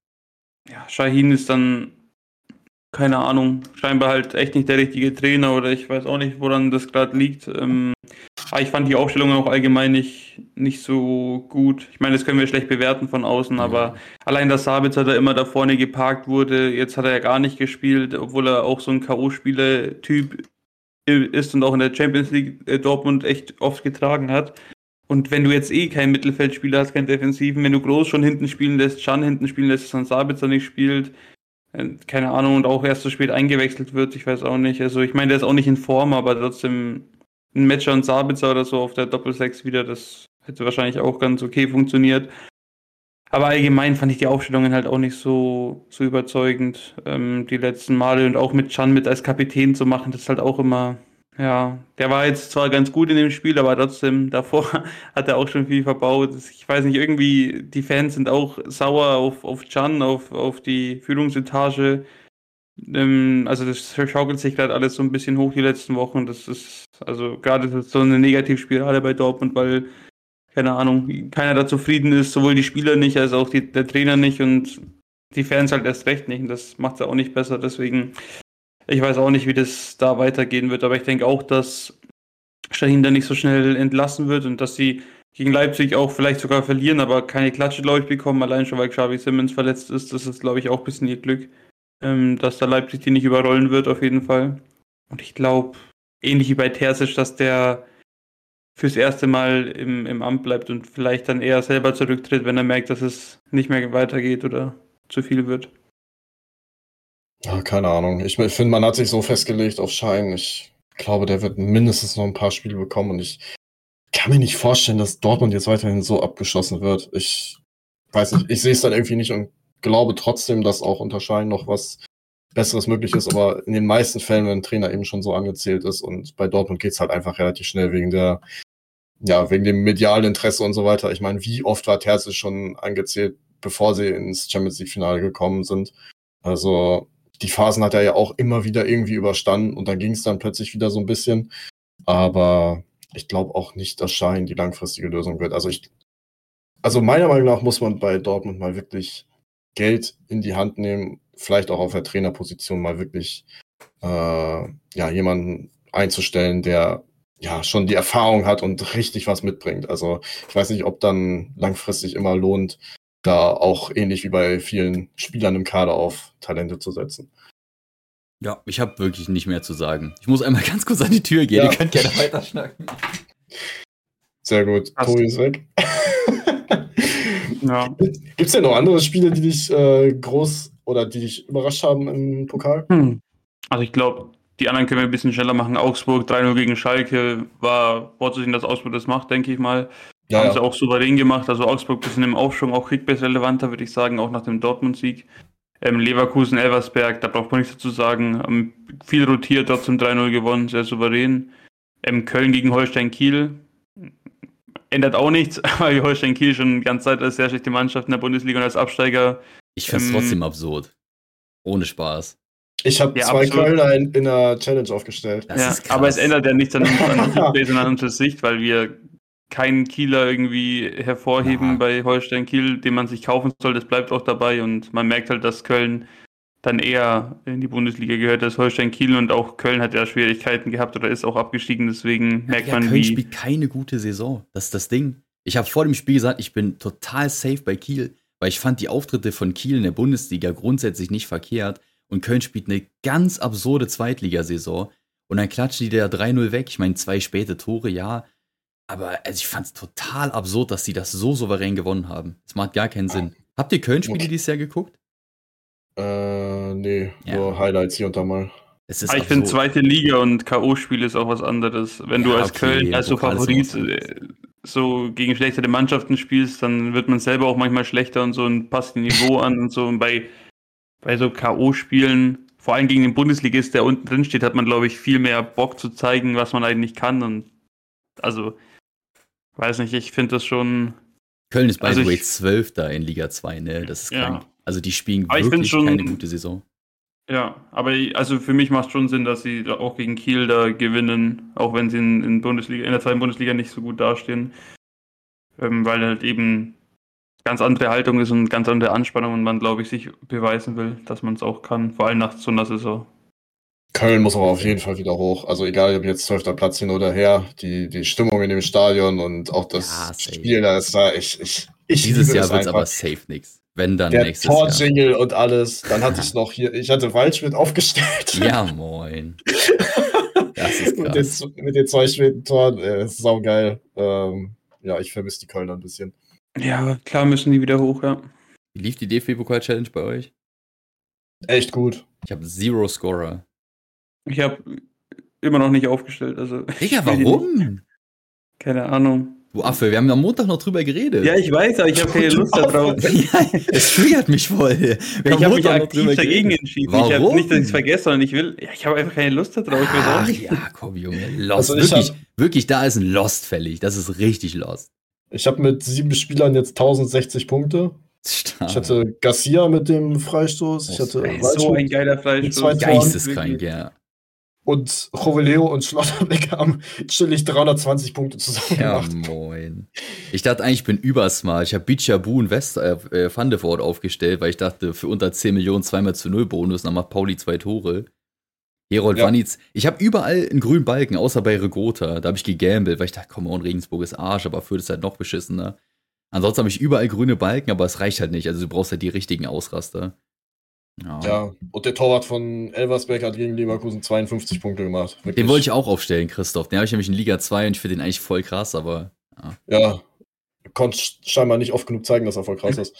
ja, Sahin ist dann, keine Ahnung, scheinbar halt echt nicht der richtige Trainer oder ich weiß auch nicht, woran das gerade liegt. Ähm, aber ich fand die Aufstellung auch allgemein nicht, nicht so gut. Ich meine, das können wir schlecht bewerten von außen, Ja. aber allein, dass Sabitzer da immer da vorne geparkt wurde, jetzt hat er ja gar nicht gespielt, obwohl er auch so ein K O-Spieler-Typ ist und auch in der Champions League äh, Dortmund echt oft getragen hat. Und wenn du jetzt eh keinen Mittelfeldspieler hast, keinen Defensiven, wenn du Groß schon hinten spielen lässt, Can hinten spielen lässt, dass dann Sabitzer nicht spielt, äh, keine Ahnung, und auch erst so spät eingewechselt wird, ich weiß auch nicht. Also ich meine, der ist auch nicht in Form, aber trotzdem ein Matcher und Sabitzer oder so auf der Doppel-Sechs wieder, das hätte wahrscheinlich auch ganz okay funktioniert. Aber allgemein fand ich die Aufstellungen halt auch nicht so, so überzeugend, ähm, die letzten Male. Und auch mit Can mit als Kapitän zu machen, das ist halt auch immer, ja, der war jetzt zwar ganz gut in dem Spiel, aber trotzdem, davor hat er auch schon viel verbaut. Ich weiß nicht, irgendwie, die Fans sind auch sauer auf, auf Can, auf, auf die Führungsetage. Ähm, also das schaukelt sich gerade alles so ein bisschen hoch die letzten Wochen. Das ist, also gerade ist so eine Negativspirale bei Dortmund, weil, keine Ahnung, keiner da zufrieden ist, sowohl die Spieler nicht, als auch die, der Trainer nicht und die Fans halt erst recht nicht. Und das macht es auch nicht besser. Deswegen, ich weiß auch nicht, wie das da weitergehen wird, aber ich denke auch, dass Şahin dann nicht so schnell entlassen wird und dass sie gegen Leipzig auch vielleicht sogar verlieren, aber keine Klatsche, glaube ich, bekommen, allein schon, weil Xavi Simons verletzt ist. Das ist, glaube ich, auch ein bisschen ihr Glück, ähm, dass da Leipzig die nicht überrollen wird, auf jeden Fall. Und ich glaube, ähnlich wie bei Terzic, dass der fürs erste Mal im, im Amt bleibt und vielleicht dann eher selber zurücktritt, wenn er merkt, dass es nicht mehr weitergeht oder zu viel wird. Ja, keine Ahnung. Ich finde, man hat sich so festgelegt auf Schein. Ich glaube, der wird mindestens noch ein paar Spiele bekommen und ich kann mir nicht vorstellen, dass Dortmund jetzt weiterhin so abgeschossen wird. Ich weiß nicht, ich sehe es dann irgendwie nicht und glaube trotzdem, dass auch unter Schein noch was Besseres möglich ist, aber in den meisten Fällen, wenn ein Trainer eben schon so angezählt ist und bei Dortmund geht es halt einfach relativ schnell wegen der, ja, wegen dem medialen Interesse und so weiter. Ich meine, wie oft war Terzic schon angezählt, bevor sie ins Champions League Finale gekommen sind? Also die Phasen hat er ja auch immer wieder irgendwie überstanden und dann ging es dann plötzlich wieder so ein bisschen. Aber ich glaube auch nicht, dass Schein die langfristige Lösung wird. Also ich, also meiner Meinung nach muss man bei Dortmund mal wirklich Geld in die Hand nehmen, vielleicht auch auf der Trainerposition mal wirklich äh, ja, jemanden einzustellen, der ja schon die Erfahrung hat und richtig was mitbringt. Also ich weiß nicht, ob dann langfristig immer lohnt, da auch ähnlich wie bei vielen Spielern im Kader auf Talente zu setzen. Ja, ich habe wirklich nicht mehr zu sagen. Ich muss einmal ganz kurz an die Tür gehen, Ja. ihr könnt gerne weiterschnacken. Sehr gut, Passt. Tobi ist weg. Ja. Gibt es denn noch andere Spiele, die dich äh, groß oder die dich überrascht haben im Pokal? Hm. Also ich glaube, die anderen können wir ein bisschen schneller machen. Augsburg drei null gegen Schalke war vorzusehen, dass Augsburg das macht, denke ich mal. Ja, Haben ja. sie auch souverän gemacht. Also Augsburg ein bisschen im Aufschwung, auch kickbase-relevanter, würde ich sagen, auch nach dem Dortmund-Sieg. Ähm, Leverkusen, Elversberg, da braucht man nichts dazu sagen. Haben viel rotiert, trotzdem drei null gewonnen, sehr souverän. Ähm, Köln gegen Holstein-Kiel. Ändert auch nichts, weil Holstein Kiel schon die ganze Zeit als sehr schlechte Mannschaft in der Bundesliga und als Absteiger. Ich find's Ähm, trotzdem absurd. Ohne Spaß. Ich habe Ja, zwei absolut. Kölner in, in einer Challenge aufgestellt. Das ja, ist krass. aber es ändert ja nichts an, an Kickbase und an unserer Sicht, weil wir keinen Kieler irgendwie hervorheben Ja. bei Holstein Kiel, den man sich kaufen soll. Das bleibt auch dabei und man merkt halt, dass Köln dann eher in die Bundesliga gehört als Holstein Kiel und auch Köln hat ja Schwierigkeiten gehabt oder ist auch abgestiegen, deswegen merkt Ja, man, Köln wie. spielt keine gute Saison. Das ist das Ding. Ich habe vor dem Spiel gesagt, ich bin total safe bei Kiel, weil ich fand die Auftritte von Kiel in der Bundesliga grundsätzlich nicht verkehrt und Köln spielt eine ganz absurde Zweitligasaison und dann klatschen die da drei null weg. Ich meine, zwei späte Tore, ja, aber also ich fand es total absurd, dass die das so souverän gewonnen haben. Das macht gar keinen Sinn. Habt ihr Köln-Spiele Okay. dieses Jahr geguckt? Äh, nee, Ja. nur Highlights hier und da mal. Es ist Aber ich finde, absurd. zweite Liga und K O-Spiel ist auch was anderes. Wenn du Ja, als okay, Köln, als so Pokal ist Favorit, was anderes. äh, so gegen schlechtere Mannschaften spielst, dann wird man selber auch manchmal schlechter und so und passt ein Niveau an und so. Und bei, bei so K O-Spielen, vor allem gegen den Bundesligist, der unten drin steht, hat man, glaube ich, viel mehr Bock zu zeigen, was man eigentlich kann. Und also, weiß nicht, ich finde das schon. Köln ist by Also the way ich- Zwölfter in Liga zwei, ne? Das ist Ja. krank. Also die spielen Aber ich find wirklich schon- keine gute Saison. Ja, aber ich- also für mich macht schon Sinn, dass sie da auch gegen Kiel da gewinnen, auch wenn sie in, in Bundesliga, in der zweiten Bundesliga nicht so gut dastehen. Ähm, weil halt eben ganz andere Haltung ist und ganz andere Anspannung und man, glaube ich, sich beweisen will, dass man es auch kann, vor allem nach so einer Saison. Köln muss aber auf jeden Fall wieder hoch. Also egal, ob jetzt zwölfter Platz hin oder her, die, die Stimmung in dem Stadion und auch das Ja, safe. Spiel, da ist da, ich, ich, ich Dieses liebe Jahr es wird es einfach. aber safe nix. Wenn dann Der nächstes Jahr. Torjingle und alles. Dann hatte ich noch hier, ich hatte Waldschmidt aufgestellt. Ja, moin. Das ist mit, den, krass. mit den zwei späten Toren, äh, ist saugeil. Ähm, ja, ich vermisse die Kölner ein bisschen. Ja, klar müssen die wieder hoch, ja. Wie lief die D F B-Pokal-Challenge bei euch? Echt gut. Ich habe Zero Scorer. Ich habe immer noch nicht aufgestellt, also. Digga, warum? Keine Ahnung. Du Affe, wir haben am Montag noch drüber geredet. Ja, ich weiß, aber ich habe keine Lust darauf. Ja, es triggert mich voll. Wir Ich haben habe mich Montag noch aktiv drüber dagegen geredet. entschieden. Warum? Ich habe nicht, dass ich es vergesse, sondern ich will. Ja, ich habe einfach keine Lust darauf. Ich weiß auch Ach nicht. ja, komm, Junge. Lost. Also ich wirklich, hab- wirklich, da ist ein Lost fällig. Das ist richtig Lost. Ich habe mit sieben Spielern jetzt tausendsechzig Punkte. Stark. Ich hatte Garcia mit dem Freistoß. Ich hatte Ey, So ein Waldschmidt geiler Mit Freistoß. zwei Toren. Geisteskrank, ja. und Joveleo und Schlotterbeck haben chillig dreihundertzwanzig Punkte zusammen Ja, gemacht. moin. Ich dachte eigentlich, ich bin übersmart. Ich habe Bichabu und West, äh, äh, Van de Voort aufgestellt, weil ich dachte, für unter zehn Millionen zweimal zu null Bonus, dann macht Pauli zwei Tore. Herold Ja. Wannitz. Ich habe überall einen grünen Balken, außer bei Regota. Da habe ich gegambelt, weil ich dachte, komm on, Regensburg ist Arsch, aber Fürth ist halt noch beschissener. Ansonsten habe ich überall grüne Balken, aber es reicht halt nicht. Also du brauchst halt die richtigen Ausraster. Ja. Ja, und der Torwart von Elversberg hat gegen Leverkusen zweiundfünfzig Punkte gemacht. Wirklich. Den wollte ich auch aufstellen, Christoph. Den habe ich nämlich in Liga zwei und ich finde den eigentlich voll krass, aber ja. Ja, konnte scheinbar nicht oft genug zeigen, dass er voll krass ist.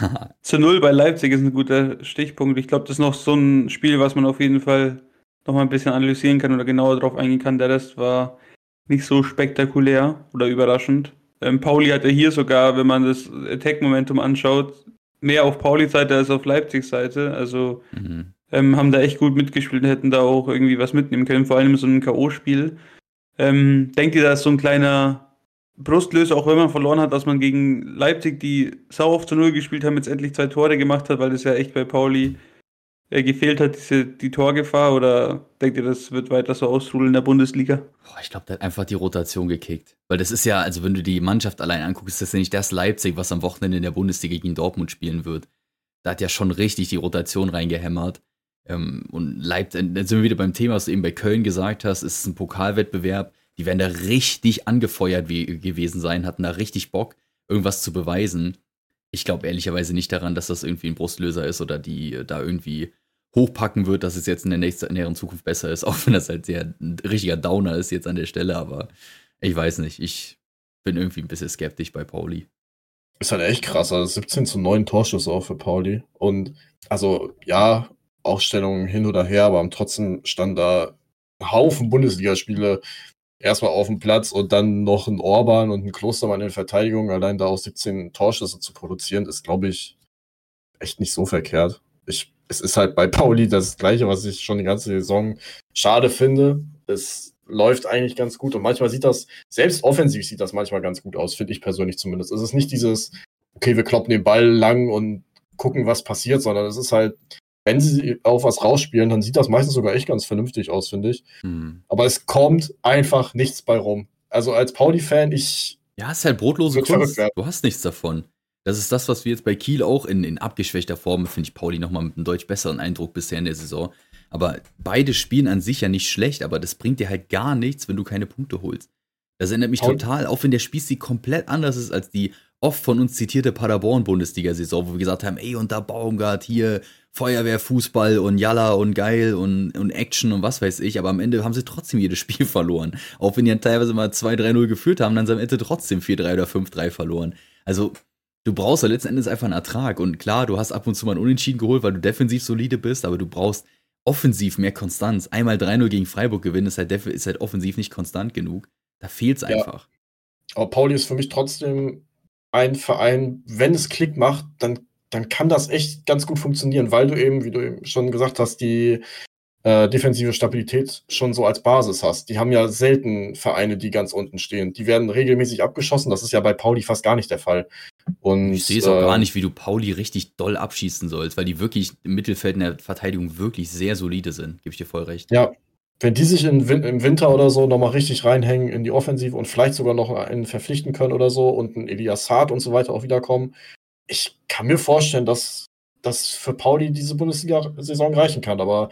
Zu null bei Leipzig ist ein guter Stichpunkt. Ich glaube, das ist noch so ein Spiel, was man auf jeden Fall noch mal ein bisschen analysieren kann oder genauer drauf eingehen kann. Der Rest war nicht so spektakulär oder überraschend. Ähm, Pauli hatte hier sogar, wenn man das Attack-Momentum anschaut, mehr auf Paulis Seite als auf Leipzigs Seite. Also Mhm. ähm, haben da echt gut mitgespielt und hätten da auch irgendwie was mitnehmen können, vor allem in so einem K O-Spiel. Ähm, denkt ihr, da ist so ein kleiner Brustlöser, auch wenn man verloren hat, dass man gegen Leipzig, die sau auf zu Null gespielt haben, jetzt endlich zwei Tore gemacht hat, weil das ja echt bei Pauli äh, gefehlt hat, diese, die Torgefahr? Oder denkt ihr, das wird weiter so austrudeln in der Bundesliga? Boah, ich glaube, der hat einfach die Rotation gekickt. Weil das ist ja, also wenn du die Mannschaft allein anguckst, ist das ja nicht das Leipzig, was am Wochenende in der Bundesliga gegen Dortmund spielen wird. Da hat ja schon richtig die Rotation reingehämmert. Ähm, und Leipzig, dann sind wir wieder beim Thema, was du eben bei Köln gesagt hast, ist ein Pokalwettbewerb. Die werden da richtig angefeuert wie, gewesen sein, hatten da richtig Bock, irgendwas zu beweisen. Ich glaube ehrlicherweise nicht daran, dass das irgendwie ein Brustlöser ist oder die äh, da irgendwie hochpacken wird, dass es jetzt in der nächsten, näheren Zukunft besser ist, auch wenn das halt sehr ein richtiger Downer ist jetzt an der Stelle, aber ich weiß nicht, ich bin irgendwie ein bisschen skeptisch bei Pauli. Ist halt echt krass, also siebzehn zu neun Torschüsse auch für Pauli. Und also, ja, Aufstellungen hin oder her, aber trotzdem stand da ein Haufen Bundesligaspiele erstmal auf dem Platz und dann noch ein Orban und ein Klostermann in Verteidigung. Allein da aus siebzehn Torschüsse zu produzieren, ist, glaube ich, echt nicht so verkehrt. Ich, es ist halt bei Pauli das Gleiche, was ich schon die ganze Saison schade finde. Es läuft eigentlich ganz gut und manchmal sieht das, selbst offensiv sieht das manchmal ganz gut aus, finde ich persönlich zumindest. Es ist nicht dieses, okay, wir kloppen den Ball lang und gucken, was passiert, sondern es ist halt, wenn sie auf was rausspielen, dann sieht das meistens sogar echt ganz vernünftig aus, finde ich. Hm. Aber es kommt einfach nichts bei rum. Also als Pauli-Fan, ich... Ja, es ist halt brotlose Wird Kunst. verrückt werden. Du hast nichts davon. Das ist das, was wir jetzt bei Kiel auch in, in abgeschwächter Form, finde ich Pauli nochmal mit einem deutlich besseren Eindruck bisher in der Saison. Aber beide spielen an sich ja nicht schlecht, aber das bringt dir halt gar nichts, wenn du keine Punkte holst. Das erinnert mich Pauli- total, auch wenn der Spielstil komplett anders ist als die oft von uns zitierte Paderborn-Bundesliga-Saison, wo wir gesagt haben, ey, und da Baumgart, hier Feuerwehr, Fußball und Jalla und geil und, und Action und was weiß ich, aber am Ende haben sie trotzdem jedes Spiel verloren. Auch wenn die dann teilweise mal zwei drei null geführt haben, dann sind am Ende trotzdem vier drei oder fünf drei verloren. Also du brauchst ja letzten Endes einfach einen Ertrag. Und klar, du hast ab und zu mal einen Unentschieden geholt, weil du defensiv solide bist, aber du brauchst offensiv mehr Konstanz. Einmal drei null gegen Freiburg gewinnen, ist halt, def- ist halt offensiv nicht konstant genug. Da fehlt's Ja. einfach. Aber Pauli ist für mich trotzdem ein Verein, wenn es Klick macht, dann, dann kann das echt ganz gut funktionieren, weil du eben, wie du eben schon gesagt hast, die äh, defensive Stabilität schon so als Basis hast. Die haben ja selten Vereine, die ganz unten stehen. Die werden regelmäßig abgeschossen. Das ist ja bei Pauli fast gar nicht der Fall. Und Ich sehe es auch äh, gar nicht, wie du Pauli richtig doll abschießen sollst, weil die wirklich im Mittelfeld in der Verteidigung wirklich sehr solide sind. Gebe ich dir voll recht. Ja, wenn die sich in, Win- im Winter oder so nochmal richtig reinhängen in die Offensive und vielleicht sogar noch einen verpflichten können oder so und ein Elias Saad und so weiter auch wiederkommen, ich kann mir vorstellen, dass das für Pauli diese Bundesliga-Saison reichen kann. Aber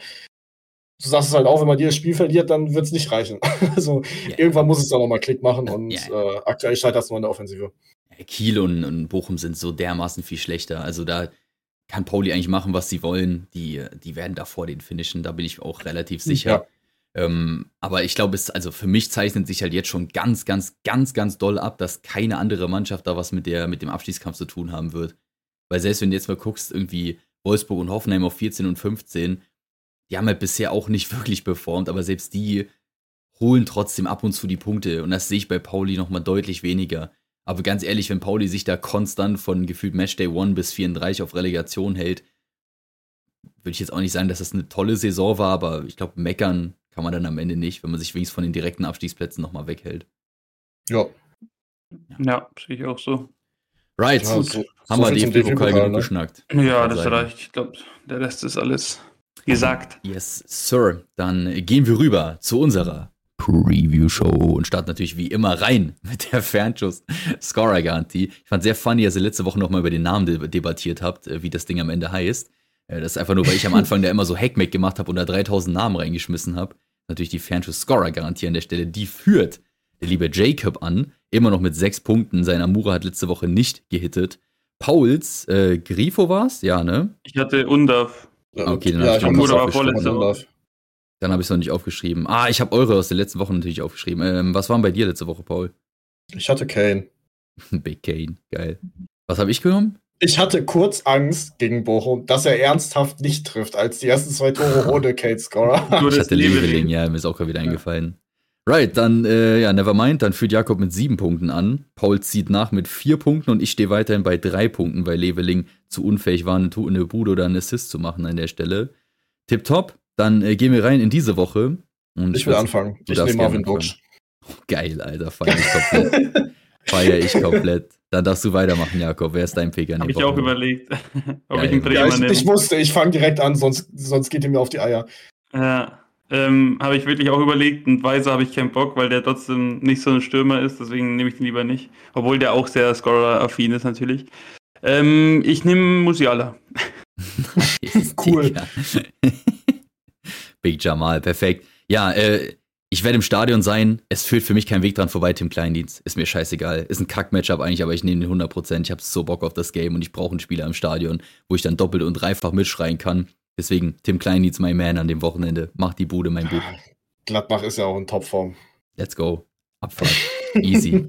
du sagst es halt auch, wenn man dieses Spiel verliert, dann wird es nicht reichen. Also Ja. irgendwann muss es da nochmal Klick machen und Ja. äh, aktuell scheitert es nur an der Offensive. Kiel und, und Bochum sind so dermaßen viel schlechter. Also da kann Pauli eigentlich machen, was sie wollen. Die, die werden da vor den finishen, da bin ich auch relativ sicher. Ähm, aber ich glaube, es, also für mich zeichnet sich halt jetzt schon ganz, ganz, ganz, ganz doll ab, dass keine andere Mannschaft da was mit der, mit dem Abstiegskampf zu tun haben wird. Weil selbst wenn du jetzt mal guckst, irgendwie Wolfsburg und Hoffenheim auf vierzehn und fünfzehn, die haben halt bisher auch nicht wirklich performt, aber selbst die holen trotzdem ab und zu die Punkte. Und das sehe ich bei Pauli nochmal deutlich weniger. Aber ganz ehrlich, wenn Pauli sich da konstant von gefühlt Matchday eins bis vierunddreißig auf Relegation hält, würde ich jetzt auch nicht sagen, dass das eine tolle Saison war, aber ich glaube, meckern kann man dann am Ende nicht, wenn man sich wenigstens von den direkten Abstiegsplätzen nochmal weghält. Ja, Ja, sehe ich auch so. Right, Ja, gut. so- Haben so wir viel zum D F B-Pokal D F B-Pokal, genug ne? geschnackt. Ja, das Sagen. reicht. Ich glaube, der Rest ist alles gesagt. Yes, Sir. Dann gehen wir rüber zu unserer Preview-Show und starten natürlich wie immer rein mit der Fernschuss-Scorer-Garantie. Ich fand sehr funny, dass ihr letzte Woche nochmal über den Namen de- debattiert habt, äh, wie das Ding am Ende heißt. Ja, das ist einfach nur, weil ich am Anfang da immer so Hackmack gemacht habe und da dreitausend Namen reingeschmissen habe. Natürlich die Fanschuss-Scorer-Garantie an der Stelle. Die führt der liebe Jacob an. Immer noch mit sechs Punkten. Sein Amura hat letzte Woche nicht gehittet. Pauls, äh, Grifo war's? Ja, ne? Ich hatte Undav. Okay, dann ja, habe ich ich noch hab nicht das vorletzte aufgeschrieben. Woche. Dann habe ich es noch nicht aufgeschrieben. Ah, ich habe eure aus der letzten Woche natürlich aufgeschrieben. Ähm, was waren bei dir letzte Woche, Paul? Ich hatte Kane. Big Kane, geil. Was habe ich genommen? Ich hatte kurz Angst gegen Bochum, dass er ernsthaft nicht trifft, als die ersten zwei Tore ohne Kane-Scorer. Du Ich das hatte Leveling. Leveling, ja, mir ist auch gerade wieder eingefallen. Right, dann, äh, ja, nevermind, dann führt Jakob mit sieben Punkten an. Paul zieht nach mit vier Punkten und ich stehe weiterhin bei drei Punkten, weil Leveling zu unfähig war, eine, eine Bude oder einen Assist zu machen an der Stelle. Tipptopp, dann äh, gehen wir rein in diese Woche. Und Ich will würd- anfangen. du Ich darfst nehme Marvin gerne Duksch. Geil, Alter, feier ich komplett. feier ich komplett. Dann darfst du weitermachen, Jakob. Wer ist dein Pick an Habe der ich auch Woche? überlegt, ob Geil, ich einen Mann. Ja, Bremer ich, nehme. ich wusste, ich fange direkt an, sonst, sonst geht ihr mir auf die Eier. Ja, ähm, habe ich wirklich auch überlegt und Weiser habe ich keinen Bock, weil der trotzdem nicht so ein Stürmer ist, deswegen nehme ich den lieber nicht. Obwohl der auch sehr scorer-affin ist natürlich. Ähm, ich nehme Musiala. Cool. Digga. Big Jamal, perfekt. Ja, äh, ich werde im Stadion sein. Es führt für mich kein Weg dran vorbei, Tim Kleindienst. Ist mir scheißegal. Ist ein Kack-Matchup eigentlich, aber ich nehme den hundert Prozent. Ich habe so Bock auf das Game und ich brauche einen Spieler im Stadion, wo ich dann doppelt und dreifach mitschreien kann. Deswegen, Tim Kleindienst, mein Man an dem Wochenende. Macht die Bude, mein Buch. Gladbach ist ja auch in Topform. Let's go. Abfahrt. Easy.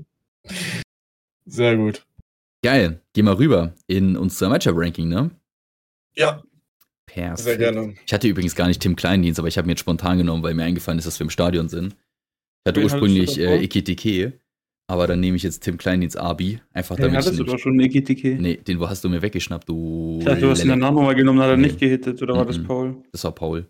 Sehr gut. Geil. Geh mal rüber in unser Matchup-Ranking, ne? Ja, Perfekt. sehr gerne. Ich hatte übrigens gar nicht Tim Kleindienst, aber ich habe mir jetzt spontan genommen, weil mir eingefallen ist, dass wir im Stadion sind. Ich hatte Wen ursprünglich hattest du davor? äh, Ekitike, aber dann nehme ich jetzt Tim Kleindienst Abi. Einfach Den damit hattest ich du nämlich- doch schon, Niki Tiki. Nee, den wo hast du mir weggeschnappt, du. Ich dachte, du hast ihn Lelek. danach nochmal genommen, hat er Nee. nicht gehittet, oder war das Mhm. Paul? Das war Paul.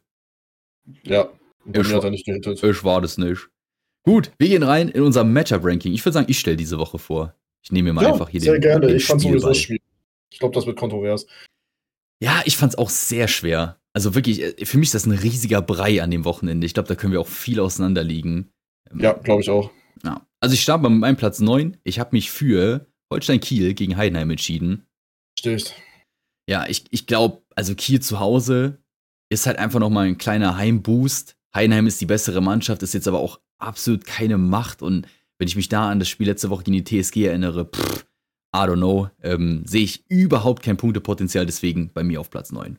Ja, bei Ich mir hat war- er nicht gehittet. Ich war das nicht. Gut, wir gehen rein in unser Matchup-Ranking. Ich würde sagen, ich stelle diese Woche vor. Ich nehme mir mal Ja, einfach hier sehr den, gerne. den Ich fand sowieso Spielball. schwierig. Ich glaube, das wird kontrovers. Ja, ich fand's auch sehr schwer. Also wirklich, äh, für mich ist das ein riesiger Brei an dem Wochenende. Ich glaube, da können wir auch viel auseinanderliegen. Ähm, Ja, glaube ich auch. Ja. Also ich starte mit meinem Platz neun. Ich habe mich für Holstein Kiel gegen Heidenheim entschieden. Sticht. Ja, ich, ich glaube, also Kiel zu Hause ist halt einfach nochmal ein kleiner Heimboost. Heidenheim ist die bessere Mannschaft, ist jetzt aber auch absolut keine Macht. Und wenn ich mich da an das Spiel letzte Woche gegen die T S G erinnere, pff, I don't know, ähm, sehe ich überhaupt kein Punktepotenzial, deswegen bei mir auf Platz neun.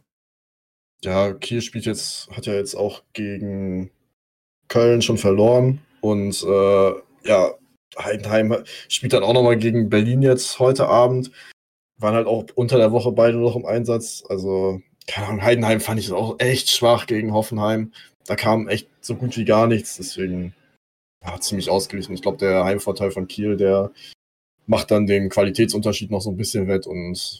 Ja, Kiel spielt jetzt, hat ja jetzt auch gegen Köln schon verloren. Und äh, ja, Heidenheim spielt dann auch nochmal gegen Berlin jetzt heute Abend. Waren halt auch unter der Woche beide noch im Einsatz. Also, keine Ahnung, Heidenheim fand ich auch echt schwach gegen Hoffenheim. Da kam echt so gut wie gar nichts. Deswegen ja, ziemlich ausgeglichen. Ich glaube, der Heimvorteil von Kiel, der macht dann den Qualitätsunterschied noch so ein bisschen wett. Und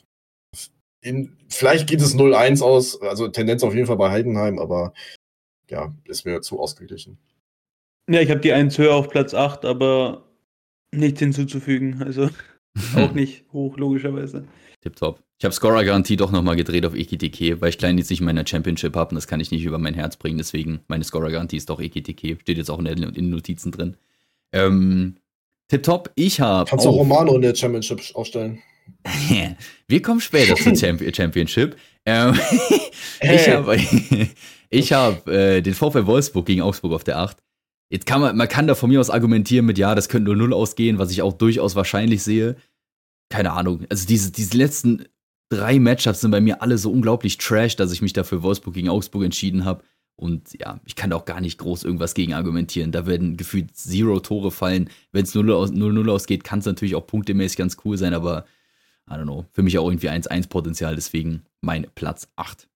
in, vielleicht geht es null eins aus. Also Tendenz auf jeden Fall bei Heidenheim, aber ja, ist mir zu ausgeglichen. Ja, ich habe die eins höher auf Platz acht, aber nichts hinzuzufügen. Also auch nicht hoch, logischerweise. Tipptopp. Ich habe Scorer-Garantie doch nochmal gedreht auf Ekitike, weil ich Kleindienst nicht in meiner Championship habe und das kann ich nicht über mein Herz bringen. Deswegen, meine Scorer-Garantie ist doch Ekitike. Steht jetzt auch in, der, in den Notizen drin. Ähm, Tipptopp, ich habe. Kannst du auch Romano in der Championship aufstellen? Wir kommen später zur Champ- Championship. Ähm, Hey. Ich habe ich hab, äh, den VfL Wolfsburg gegen Augsburg auf der acht. Jetzt kann man, man kann da von mir aus argumentieren mit, ja, das könnte null null ausgehen, was ich auch durchaus wahrscheinlich sehe. Keine Ahnung. Also diese, diese letzten drei Matchups sind bei mir alle so unglaublich trash, dass ich mich da für Wolfsburg gegen Augsburg entschieden habe. Und ja, ich kann da auch gar nicht groß irgendwas gegen argumentieren. Da werden gefühlt zero Tore fallen. Wenn es null null ausgeht, kann es natürlich auch punktemäßig ganz cool sein, aber I don't know. Für mich auch irgendwie eins eins Potenzial, deswegen mein Platz acht.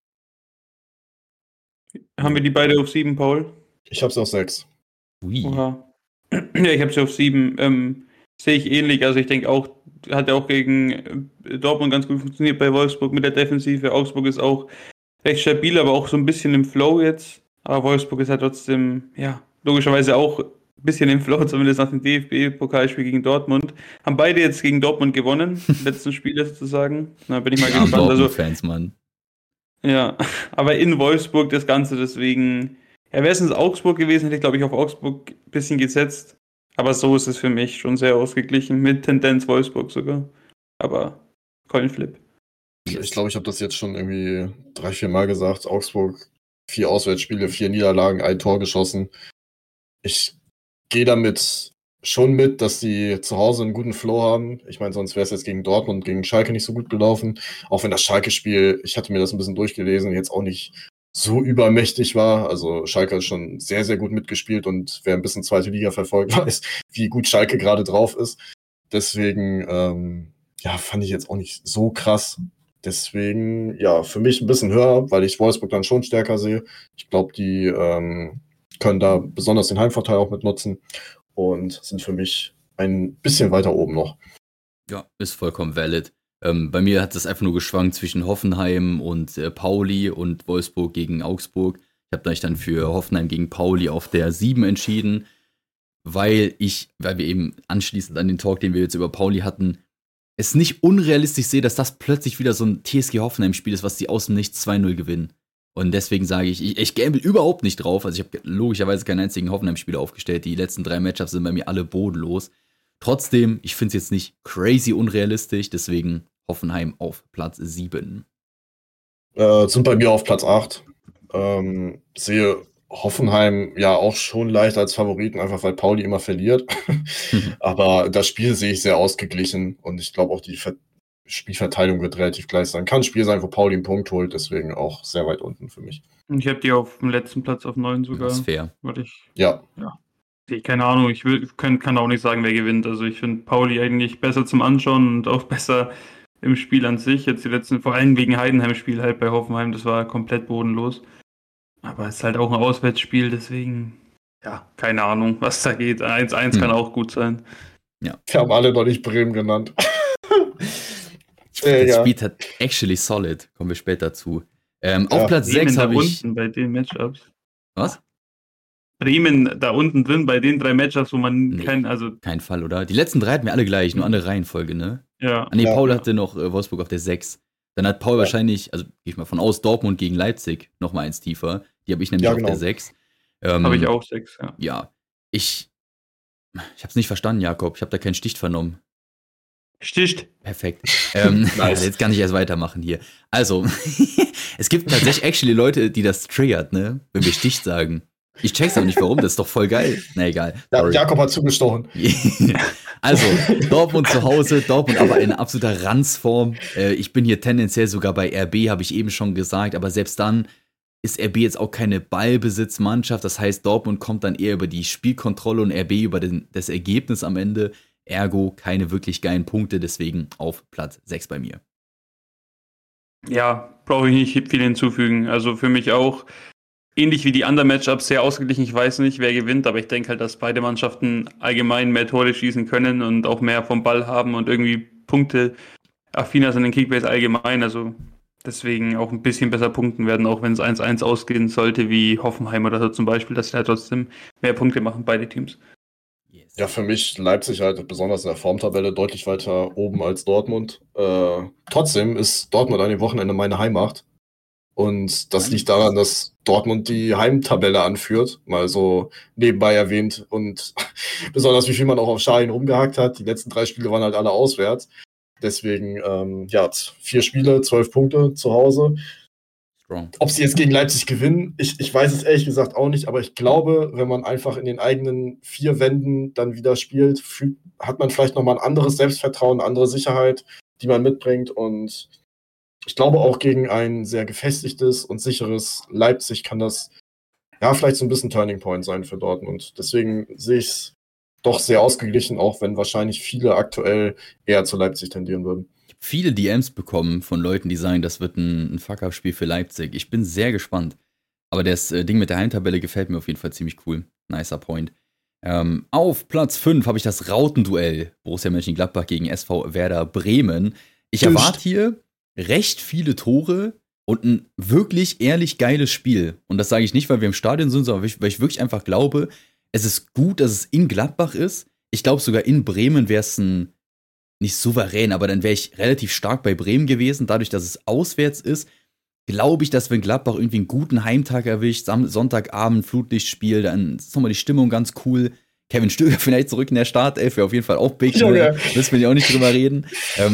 Haben wir die beide auf sieben, Paul? Ich hab's auf sechs. Ui. Oha. Ja, ich habe sie auf sieben. Ähm, sehe ich ähnlich. Also ich denke auch, hat ja auch gegen äh, Dortmund ganz gut funktioniert bei Wolfsburg mit der Defensive. Augsburg ist auch recht stabil, aber auch so ein bisschen im Flow jetzt. Aber Wolfsburg ist halt trotzdem, ja, logischerweise auch ein bisschen im Flow, zumindest nach dem D F B-Pokalspiel gegen Dortmund. Haben beide jetzt gegen Dortmund gewonnen, die letzten Spiele sozusagen. Da bin ich mal Ja, gespannt. Also, Dortmund-Fans, Mann. ja, aber in Wolfsburg das Ganze, deswegen, ja, wäre es in Augsburg gewesen, hätte ich, glaube ich, auf Augsburg ein bisschen gesetzt. Aber so ist es für mich schon sehr ausgeglichen, mit Tendenz Wolfsburg sogar. Aber Coinflip. Ich glaube, ich, glaub, ich habe das jetzt schon irgendwie drei, vier Mal gesagt. Augsburg, vier Auswärtsspiele, vier Niederlagen, ein Tor geschossen. Ich gehe damit schon mit, dass die zu Hause einen guten Flow haben. Ich meine, sonst wäre es jetzt gegen Dortmund, gegen Schalke nicht so gut gelaufen. Auch wenn das Schalke-Spiel, ich hatte mir das ein bisschen durchgelesen, jetzt auch nicht so übermächtig war. Also Schalke hat schon sehr, sehr gut mitgespielt und wer ein bisschen zweite Liga verfolgt, weiß, wie gut Schalke gerade drauf ist. Deswegen, ähm, ja, fand ich jetzt auch nicht so krass. Deswegen, ja, für mich ein bisschen höher, weil ich Wolfsburg dann schon stärker sehe. Ich glaube, die ähm, können da besonders den Heimvorteil auch mit nutzen und sind für mich ein bisschen weiter oben noch. Ja, ist vollkommen valid. Ähm, bei mir hat es einfach nur geschwankt zwischen Hoffenheim und äh, Pauli und Wolfsburg gegen Augsburg. Ich habe dann für Hoffenheim gegen Pauli auf der sieben entschieden, weil ich, weil wir eben anschließend an den Talk, den wir jetzt über Pauli hatten, es nicht unrealistisch sehe, dass das plötzlich wieder so ein T S G Hoffenheim-Spiel ist, was die aus dem Nichts zwei null gewinnen. Und deswegen sage ich, ich, ich gamble überhaupt nicht drauf. Also ich habe logischerweise keinen einzigen Hoffenheim-Spieler aufgestellt. Die letzten drei Matchups sind bei mir alle bodenlos. Trotzdem, ich finde es jetzt nicht crazy unrealistisch, deswegen Hoffenheim auf Platz sieben. Äh, sind bei mir auf Platz acht. Ähm, sehe Hoffenheim ja auch schon leicht als Favoriten, einfach weil Pauli immer verliert. Aber das Spiel sehe ich sehr ausgeglichen und ich glaube auch die Ver- Spielverteilung wird relativ gleich sein. Kann ein Spiel sein, wo Pauli einen Punkt holt, deswegen auch sehr weit unten für mich. Ich habe die auf dem letzten Platz auf neun sogar. Das ist fair. Weil ich, ja. ja. Keine Ahnung, ich will, kann, kann auch nicht sagen, wer gewinnt. Also ich finde Pauli eigentlich besser zum Anschauen und auch besser im Spiel an sich. Jetzt die letzten, vor allem wegen Heidenheim-Spiel halt bei Hoffenheim, das war komplett bodenlos. Aber es ist halt auch ein Auswärtsspiel, deswegen, ja, keine Ahnung, was da geht. eins eins hm. kann auch gut sein. Ja. Wir haben alle noch nicht Bremen genannt. Ich finde, das Spiel hat actually solid. Kommen wir später zu. Ähm, ja. Auf Platz sechs habe ich... unten bei den Matchups. Was? Bremen da unten drin bei den drei Matchups, wo man nee, kein, also... Kein Fall, oder? Die letzten drei hatten wir alle gleich, nur andere Reihenfolge, ne? Ja. Ah, nee, ja, Paul ja. hatte noch äh, Wolfsburg auf der sechs. Dann hat Paul ja. wahrscheinlich, also gehe ich mal von aus, Dortmund gegen Leipzig noch mal eins tiefer. Die habe ich nämlich ja, genau. auf der sechs. Ähm, habe ich auch sechs, ja. Ja, ich... Ich habe es nicht verstanden, Jakob. Ich habe da keinen Stich vernommen. Sticht. Perfekt. ähm, nice. Jetzt kann ich erst weitermachen hier. Also, es gibt tatsächlich actually Leute, die das triggert, ne? Wenn wir Stich sagen. Ich check's aber nicht, warum, das ist doch voll geil. Na egal. Ja, Jakob hat zugestochen. Also, Dortmund zu Hause, Dortmund aber in absoluter Ranzform. Äh, ich bin hier tendenziell sogar bei R B, habe ich eben schon gesagt, aber selbst dann ist R B jetzt auch keine Ballbesitzmannschaft. Das heißt, Dortmund kommt dann eher über die Spielkontrolle und R B über den, das Ergebnis am Ende. Ergo keine wirklich geilen Punkte, deswegen auf Platz sechs bei mir. Ja, brauche ich nicht viel hinzufügen. Also für mich auch ähnlich wie die anderen Matchups sehr ausgeglichen. Ich weiß nicht, wer gewinnt, aber ich denke halt, dass beide Mannschaften allgemein mehr Tore schießen können und auch mehr vom Ball haben und irgendwie Punkte affiner sind in Kickbase allgemein. Also deswegen auch ein bisschen besser punkten werden, auch wenn es eins eins ausgehen sollte, wie Hoffenheim oder so zum Beispiel, dass sie halt trotzdem mehr Punkte machen, beide Teams. Yes. Ja, für mich Leipzig halt besonders in der Formtabelle deutlich weiter oben als Dortmund. Äh, trotzdem ist Dortmund an dem Wochenende meine Heimat. Und das liegt daran, dass Dortmund die Heimtabelle anführt, mal so nebenbei erwähnt. Und besonders wie viel man auch auf Schalin rumgehackt hat. Die letzten drei Spiele waren halt alle auswärts. Deswegen, ähm, ja, vier Spiele, zwölf Punkte zu Hause. Ob sie jetzt gegen Leipzig gewinnen, ich, ich weiß es ehrlich gesagt auch nicht, aber ich glaube, wenn man einfach in den eigenen vier Wänden dann wieder spielt, fühlt, hat man vielleicht nochmal ein anderes Selbstvertrauen, eine andere Sicherheit, die man mitbringt und ich glaube auch gegen ein sehr gefestigtes und sicheres Leipzig kann das ja vielleicht so ein bisschen Turning Point sein für Dortmund. Deswegen sehe ich es doch sehr ausgeglichen, auch wenn wahrscheinlich viele aktuell eher zu Leipzig tendieren würden. Viele D Ms bekommen von Leuten, die sagen, das wird ein, ein Fuck-Up-Spiel für Leipzig. Ich bin sehr gespannt. Aber das äh, Ding mit der Heimtabelle gefällt mir auf jeden Fall ziemlich cool. Nicer Point. Ähm, auf Platz fünf habe ich das Rautenduell. Borussia Mönchengladbach gegen S V Werder Bremen. Ich erwarte hier recht viele Tore und ein wirklich ehrlich geiles Spiel. Und das sage ich nicht, weil wir im Stadion sind, sondern weil ich wirklich einfach glaube, es ist gut, dass es in Gladbach ist. Ich glaube sogar in Bremen wäre es ein nicht souverän, aber dann wäre ich relativ stark bei Bremen gewesen. Dadurch, dass es auswärts ist, glaube ich, dass wenn Gladbach irgendwie einen guten Heimtag erwischt, Sonntagabend, Flutlichtspiel, dann ist nochmal die Stimmung ganz cool. Kevin Stöger vielleicht zurück in der Startelf, wäre auf jeden Fall auch big. Ne? Müssen wir ja auch nicht drüber reden. Ähm,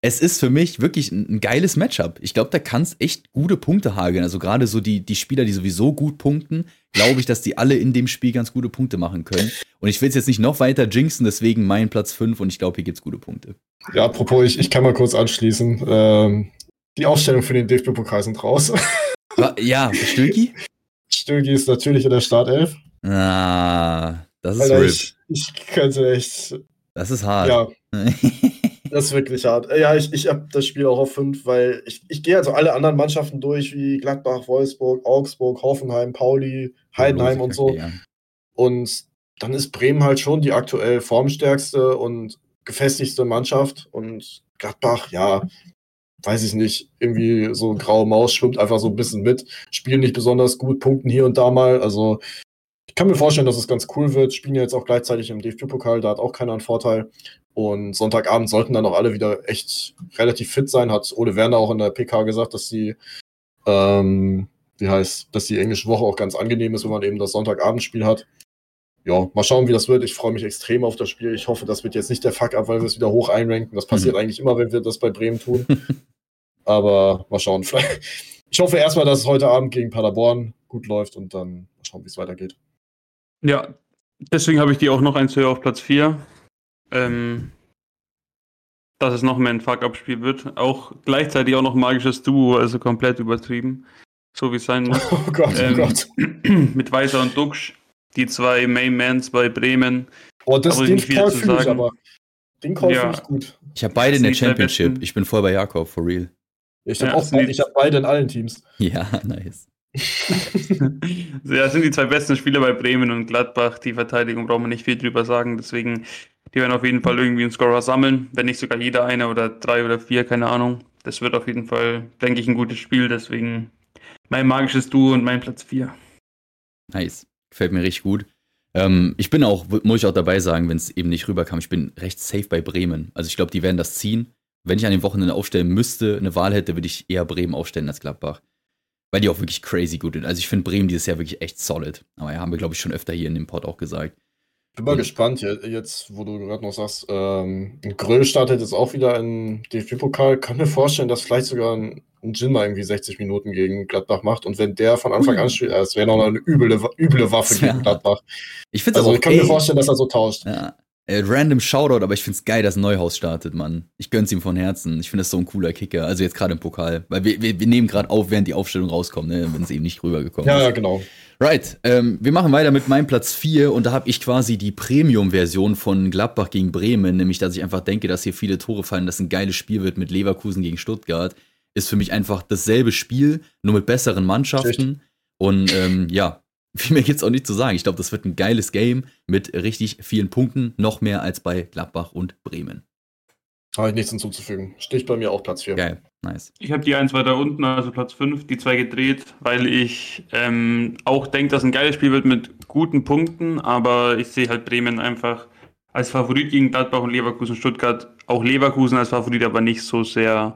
es ist für mich wirklich ein, ein geiles Matchup. Ich glaube, da kann es echt gute Punkte hageln. Also gerade so die, die Spieler, die sowieso gut punkten, glaube ich, dass die alle in dem Spiel ganz gute Punkte machen können. Und ich will es jetzt nicht noch weiter jinxen, deswegen mein Platz fünf und ich glaube, hier gibt es gute Punkte. Ja, apropos, ich, ich kann mal kurz anschließen. Ähm, die Aufstellung für den D F B-Pokal sind raus. Ja, Stöki? Stöki ist natürlich in der Startelf. Ah, das ist Alter, RIP. ich, ich könnte echt... Das ist hart. Ja, das ist wirklich hart. Ja, ich, ich habe das Spiel auch auf fünf, weil ich, ich gehe also alle anderen Mannschaften durch, wie Gladbach, Wolfsburg, Augsburg, Hoffenheim, Pauli, Heidenheim und so. Ja. Und dann ist Bremen halt schon die aktuell formstärkste und gefestigste Mannschaft. Und Gladbach, ja, weiß ich nicht, irgendwie so graue Maus, schwimmt einfach so ein bisschen mit, spielen nicht besonders gut, punkten hier und da mal. Also ich kann mir vorstellen, dass es ganz cool wird. Spielen ja jetzt auch gleichzeitig im D F B-Pokal, da hat auch keiner einen Vorteil. Und Sonntagabend sollten dann auch alle wieder echt relativ fit sein, hat Ole Werner auch in der P K gesagt, dass die, ähm, wie heißt, dass die englische Woche auch ganz angenehm ist, wenn man eben das Sonntagabendspiel hat. Ja, mal schauen, wie das wird. Ich freue mich extrem auf das Spiel. Ich hoffe, das wird jetzt nicht der Fuck-up, weil wir es wieder hoch einranken. Das passiert mhm. eigentlich immer, wenn wir das bei Bremen tun. Aber mal schauen. Vielleicht. Ich hoffe erstmal, dass es heute Abend gegen Paderborn gut läuft und dann mal schauen, wie es weitergeht. Ja, deswegen habe ich die auch noch eins höher auf Platz vier. Ähm, dass es noch mehr ein Fuck-Up-Spiel wird. Auch gleichzeitig auch noch magisches Duo, also komplett übertrieben. So wie es sein muss. Oh Gott, ähm, oh Gott. Mit Weiser und Duxch, die zwei Mainmans bei Bremen. Oh, das Aber den nicht viel Call zu fühle ich sagen. aber. Den Call Ja. finde ich gut. Ich habe beide in Das der sind die zwei Championship. besten. Ich bin voll bei Jakob, for real. Ich habe Ja, auch das sind beide, die- ich hab beide in allen Teams. Ja, nice. Ja, das sind die zwei besten Spieler bei Bremen und Gladbach. Die Verteidigung braucht man nicht viel drüber sagen. Deswegen, die werden auf jeden Fall irgendwie einen Scorer sammeln. Wenn nicht sogar jeder eine oder drei oder vier, keine Ahnung. Das wird auf jeden Fall, denke ich, ein gutes Spiel. Deswegen mein magisches Duo und mein Platz vier. Nice. Gefällt mir richtig gut. Ähm, ich bin auch, muss ich auch dabei sagen, wenn es eben nicht rüberkam, ich bin recht safe bei Bremen. Also ich glaube, die werden das ziehen. Wenn ich an den Wochenende aufstellen müsste, eine Wahl hätte, würde ich eher Bremen aufstellen als Gladbach. Weil die auch wirklich crazy gut sind. Also ich finde Bremen dieses Jahr wirklich echt solid. Aber ja, haben wir, glaube ich, schon öfter hier in dem Pod auch gesagt. Bin mal Und- gespannt, je- jetzt, wo du gerade noch sagst, ähm, ein Gröll startet jetzt auch wieder im D F B-Pokal. Kann mir vorstellen, dass vielleicht sogar ein, ein Jinma irgendwie sechzig Minuten gegen Gladbach macht. Und wenn der von Anfang Ui. an spielt, äh, das wäre noch eine üble, üble Waffe Das wär gegen hart. Gladbach. Ich finde es Also aber ich auch, kann mir ey, vorstellen, dass er so tauscht. ja, äh, random Shoutout, aber ich finde es geil, dass Neuhaus startet, Mann. Ich gönn's ihm von Herzen. Ich finde das so ein cooler Kicker. Also jetzt gerade im Pokal. Weil wir, wir, wir nehmen gerade auf, während die Aufstellung rauskommt, ne? Wenn es eben nicht rübergekommen Ja, ist. ja, genau. Right, ähm, wir machen weiter mit meinem Platz vier und da habe ich quasi die Premium-Version von Gladbach gegen Bremen, nämlich dass ich einfach denke, dass hier viele Tore fallen, dass ein geiles Spiel wird mit Leverkusen gegen Stuttgart. Ist für mich einfach dasselbe Spiel, nur mit besseren Mannschaften. Und ähm, ja, viel mehr gibt's auch nicht zu sagen. Ich glaube, das wird ein geiles Game mit richtig vielen Punkten, noch mehr als bei Gladbach und Bremen. Habe ich nichts hinzuzufügen. Sticht bei mir auch Platz vier. Geil, nice. Ich habe die eins weiter unten, also Platz fünf, die zwei gedreht, weil ich ähm, auch denke, dass ein geiles Spiel wird mit guten Punkten, aber ich sehe halt Bremen einfach als Favorit gegen Gladbach und Leverkusen, Stuttgart. Auch Leverkusen als Favorit, aber nicht so sehr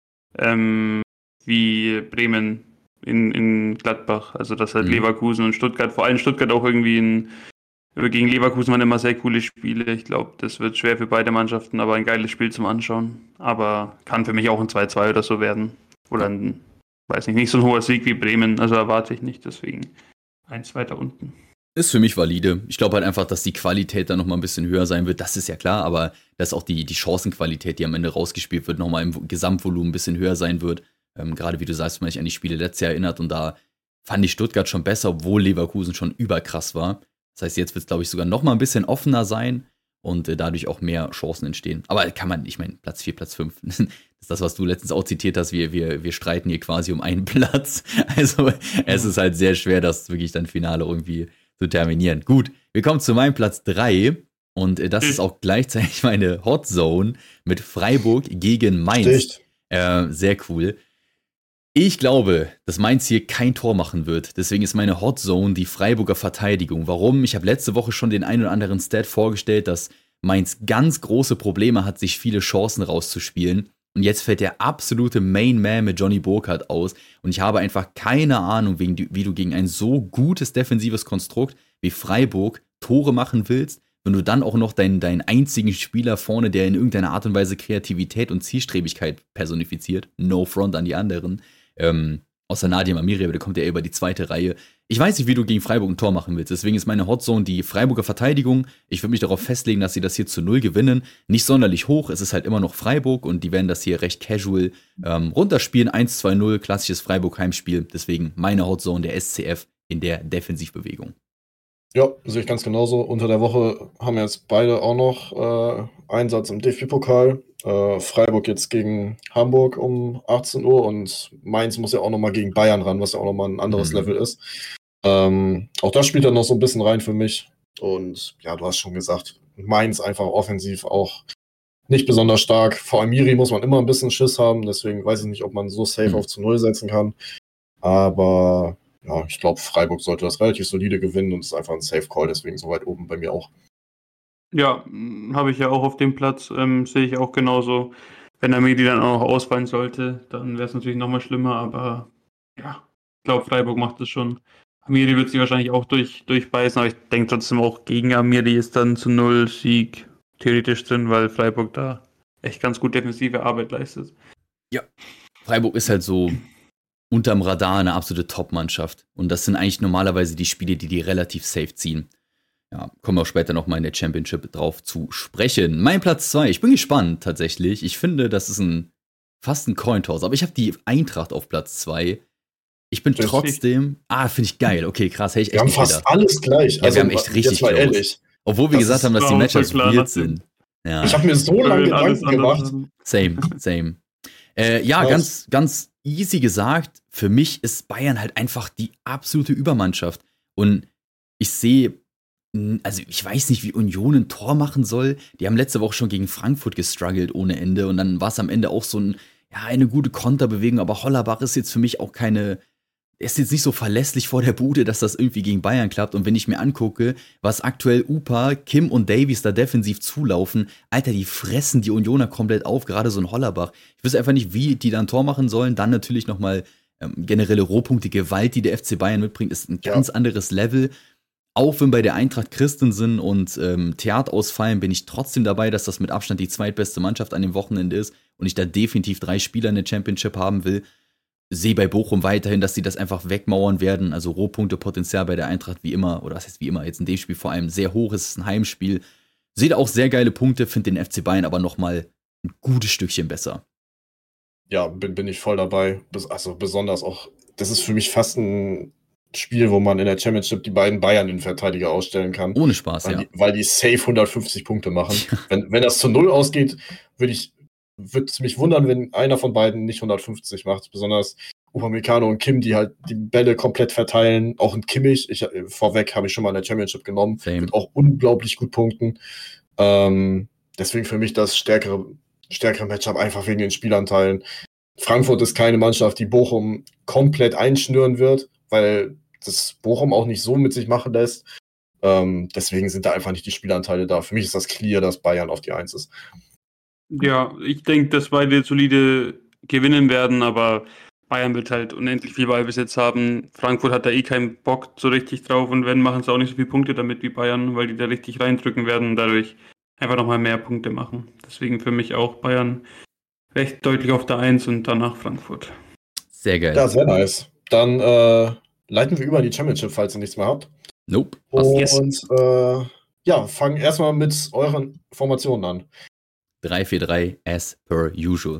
ähm, wie Bremen in, in Gladbach. Also dass halt Mhm. Leverkusen und Stuttgart, vor allem Stuttgart auch irgendwie in, gegen Leverkusen waren immer sehr coole Spiele. Ich glaube, das wird schwer für beide Mannschaften, aber ein geiles Spiel zum Anschauen. Aber kann für mich auch ein zwei zwei oder so werden. Oder ein, weiß nicht, nicht so ein hoher Sieg wie Bremen. Also erwarte ich nicht, deswegen eins weiter unten. Ist für mich valide. Ich glaube halt einfach, dass die Qualität dann nochmal ein bisschen höher sein wird. Das ist ja klar, aber dass auch die, die Chancenqualität, die am Ende rausgespielt wird, nochmal im Gesamtvolumen ein bisschen höher sein wird. Ähm, gerade wie du sagst, wenn man sich an die Spiele letztes Jahr erinnert und da fand ich Stuttgart schon besser, obwohl Leverkusen schon überkrass war. Das heißt, jetzt wird es, glaube ich, sogar nochmal ein bisschen offener sein und äh, dadurch auch mehr Chancen entstehen. Aber kann man, ich meine, Platz vier, Platz fünf, das ist das, was du letztens auch zitiert hast, wir, wir, wir streiten hier quasi um einen Platz. Also es ist halt sehr schwer, das wirklich dann Finale irgendwie zu terminieren. Gut, wir kommen zu meinem Platz drei und äh, das ist auch gleichzeitig meine Hot Zone mit Freiburg gegen Mainz. Sticht. Äh, sehr cool. Ich glaube, dass Mainz hier kein Tor machen wird. Deswegen ist meine Hot Zone die Freiburger Verteidigung. Warum? Ich habe letzte Woche schon den einen oder anderen Stat vorgestellt, dass Mainz ganz große Probleme hat, sich viele Chancen rauszuspielen. Und jetzt fällt der absolute Main Man mit Johnny Burkhardt aus. Und ich habe einfach keine Ahnung, wie du gegen ein so gutes defensives Konstrukt wie Freiburg Tore machen willst, wenn du dann auch noch deinen, deinen einzigen Spieler vorne, der in irgendeiner Art und Weise Kreativität und Zielstrebigkeit personifiziert, no front an die anderen, ähm, außer Nadim Amiri, aber der kommt ja eher über die zweite Reihe. Ich weiß nicht, wie du gegen Freiburg ein Tor machen willst. Deswegen ist meine Hotzone die Freiburger Verteidigung. Ich würde mich darauf festlegen, dass sie das hier zu null gewinnen. Nicht sonderlich hoch, es ist halt immer noch Freiburg und die werden das hier recht casual ähm, runterspielen. eins zwei null, klassisches Freiburg-Heimspiel. Deswegen meine Hotzone, der S C F in der Defensivbewegung. Ja, sehe ich ganz genauso. Unter der Woche haben jetzt beide auch noch äh, Einsatz im D F B-Pokal. Äh, Freiburg jetzt gegen Hamburg um achtzehn Uhr und Mainz muss ja auch nochmal gegen Bayern ran, was ja auch nochmal ein anderes mhm. Level ist. Ähm, auch das spielt dann noch so ein bisschen rein für mich. Und ja, du hast schon gesagt, Mainz einfach offensiv auch nicht besonders stark. Vor Amiri muss man immer ein bisschen Schiss haben, deswegen weiß ich nicht, ob man so safe mhm. auf zu null setzen kann. Aber ja, ich glaube, Freiburg sollte das relativ solide gewinnen und es ist einfach ein Safe Call, deswegen so weit oben bei mir auch. Ja, habe ich ja auch auf dem Platz, ähm, sehe ich auch genauso. Wenn Amiri dann auch noch ausfallen sollte, dann wäre es natürlich nochmal schlimmer, aber ja, ich glaube, Freiburg macht es schon. Amiri wird sich wahrscheinlich auch durch, durchbeißen, aber ich denke trotzdem auch gegen Amiri ist dann zu null Sieg theoretisch drin, weil Freiburg da echt ganz gut defensive Arbeit leistet. Ja, Freiburg ist halt so unterm Radar eine absolute Top-Mannschaft und das sind eigentlich normalerweise die Spiele, die die relativ safe ziehen. Ja, kommen wir auch später nochmal in der Championship drauf zu sprechen. Mein Platz zwei, ich bin gespannt tatsächlich. Ich finde, das ist ein fast ein Cointoss, aber ich habe die Eintracht auf Platz zwei. Ich bin das trotzdem, ah, finde ich geil. Okay, krass, hätte ich echt nicht gedacht. Wir haben fast alles gleich. Ja, also, wir haben echt richtig mal ehrlich. Obwohl wir das gesagt haben, dass die Matchups weird sind. Ja. Ich habe mir so lange Gedanken gemacht. Same, same. Äh, ja, Was? ganz, ganz easy gesagt, für mich ist Bayern halt einfach die absolute Übermannschaft. Und ich sehe, also ich weiß nicht, wie Union ein Tor machen soll. Die haben letzte Woche schon gegen Frankfurt gestruggelt ohne Ende. Und dann war es am Ende auch so ein, ja, eine gute Konterbewegung. Aber Hollerbach ist jetzt für mich auch keine, er ist jetzt nicht so verlässlich vor der Bude, dass das irgendwie gegen Bayern klappt. Und wenn ich mir angucke, was aktuell Upa, Kim und Davies da defensiv zulaufen, Alter, die fressen die Unioner komplett auf, gerade so ein Hollerbach. Ich weiß einfach nicht, wie die da ein Tor machen sollen. Dann natürlich nochmal ähm, generelle Rohpunkte, Gewalt, die der F C Bayern mitbringt, ist ein ganz ja. anderes Level. Auch wenn bei der Eintracht Christensen und ähm, Theat ausfallen, bin ich trotzdem dabei, dass das mit Abstand die zweitbeste Mannschaft an dem Wochenende ist und ich da definitiv drei Spieler in der Championship haben will. Sehe bei Bochum weiterhin, dass sie das einfach wegmauern werden. Also Rohpunktepotenzial bei der Eintracht wie immer, oder was heißt wie immer, jetzt in dem Spiel vor allem sehr hoch. Es ist ein Heimspiel. Sehe da auch sehr geile Punkte, finde den F C Bayern aber nochmal ein gutes Stückchen besser. Ja, bin, bin ich voll dabei. Also besonders auch, das ist für mich fast ein Spiel, wo man in der Championship die beiden Bayern-Innenverteidiger ausstellen kann. Ohne Spaß, weil ja. Die, weil die safe hundertfünfzig Punkte machen. wenn, wenn das zu null ausgeht, würde ich würde es mich wundern, wenn einer von beiden nicht hundertfünfzig macht. Besonders Upamecano und Kim, die halt die Bälle komplett verteilen. Auch ein Kimmich, ich, vorweg habe ich schon mal in der Championship genommen. Same. Wird auch unglaublich gut punkten. Ähm, deswegen für mich das stärkere, stärkere Matchup, einfach wegen den Spielanteilen. Frankfurt ist keine Mannschaft, die Bochum komplett einschnüren wird, weil das Bochum auch nicht so mit sich machen lässt. Ähm, deswegen sind da einfach nicht die Spielanteile da. Für mich ist das clear, dass Bayern auf die Eins ist. Ja, ich denke, dass beide solide gewinnen werden, aber Bayern wird halt unendlich viel Ballbesitz haben. Frankfurt hat da eh keinen Bock so richtig drauf und wenn, machen sie auch nicht so viele Punkte damit wie Bayern, weil die da richtig reindrücken werden und dadurch einfach nochmal mehr Punkte machen. Deswegen für mich auch Bayern recht deutlich auf der Eins und danach Frankfurt. Sehr geil. Ja, sehr nice. Dann äh, leiten wir über in die Championship, falls ihr nichts mehr habt. Nope. Und yes. äh, ja, fangen erstmal mit euren Formationen an. drei vier drei as per usual.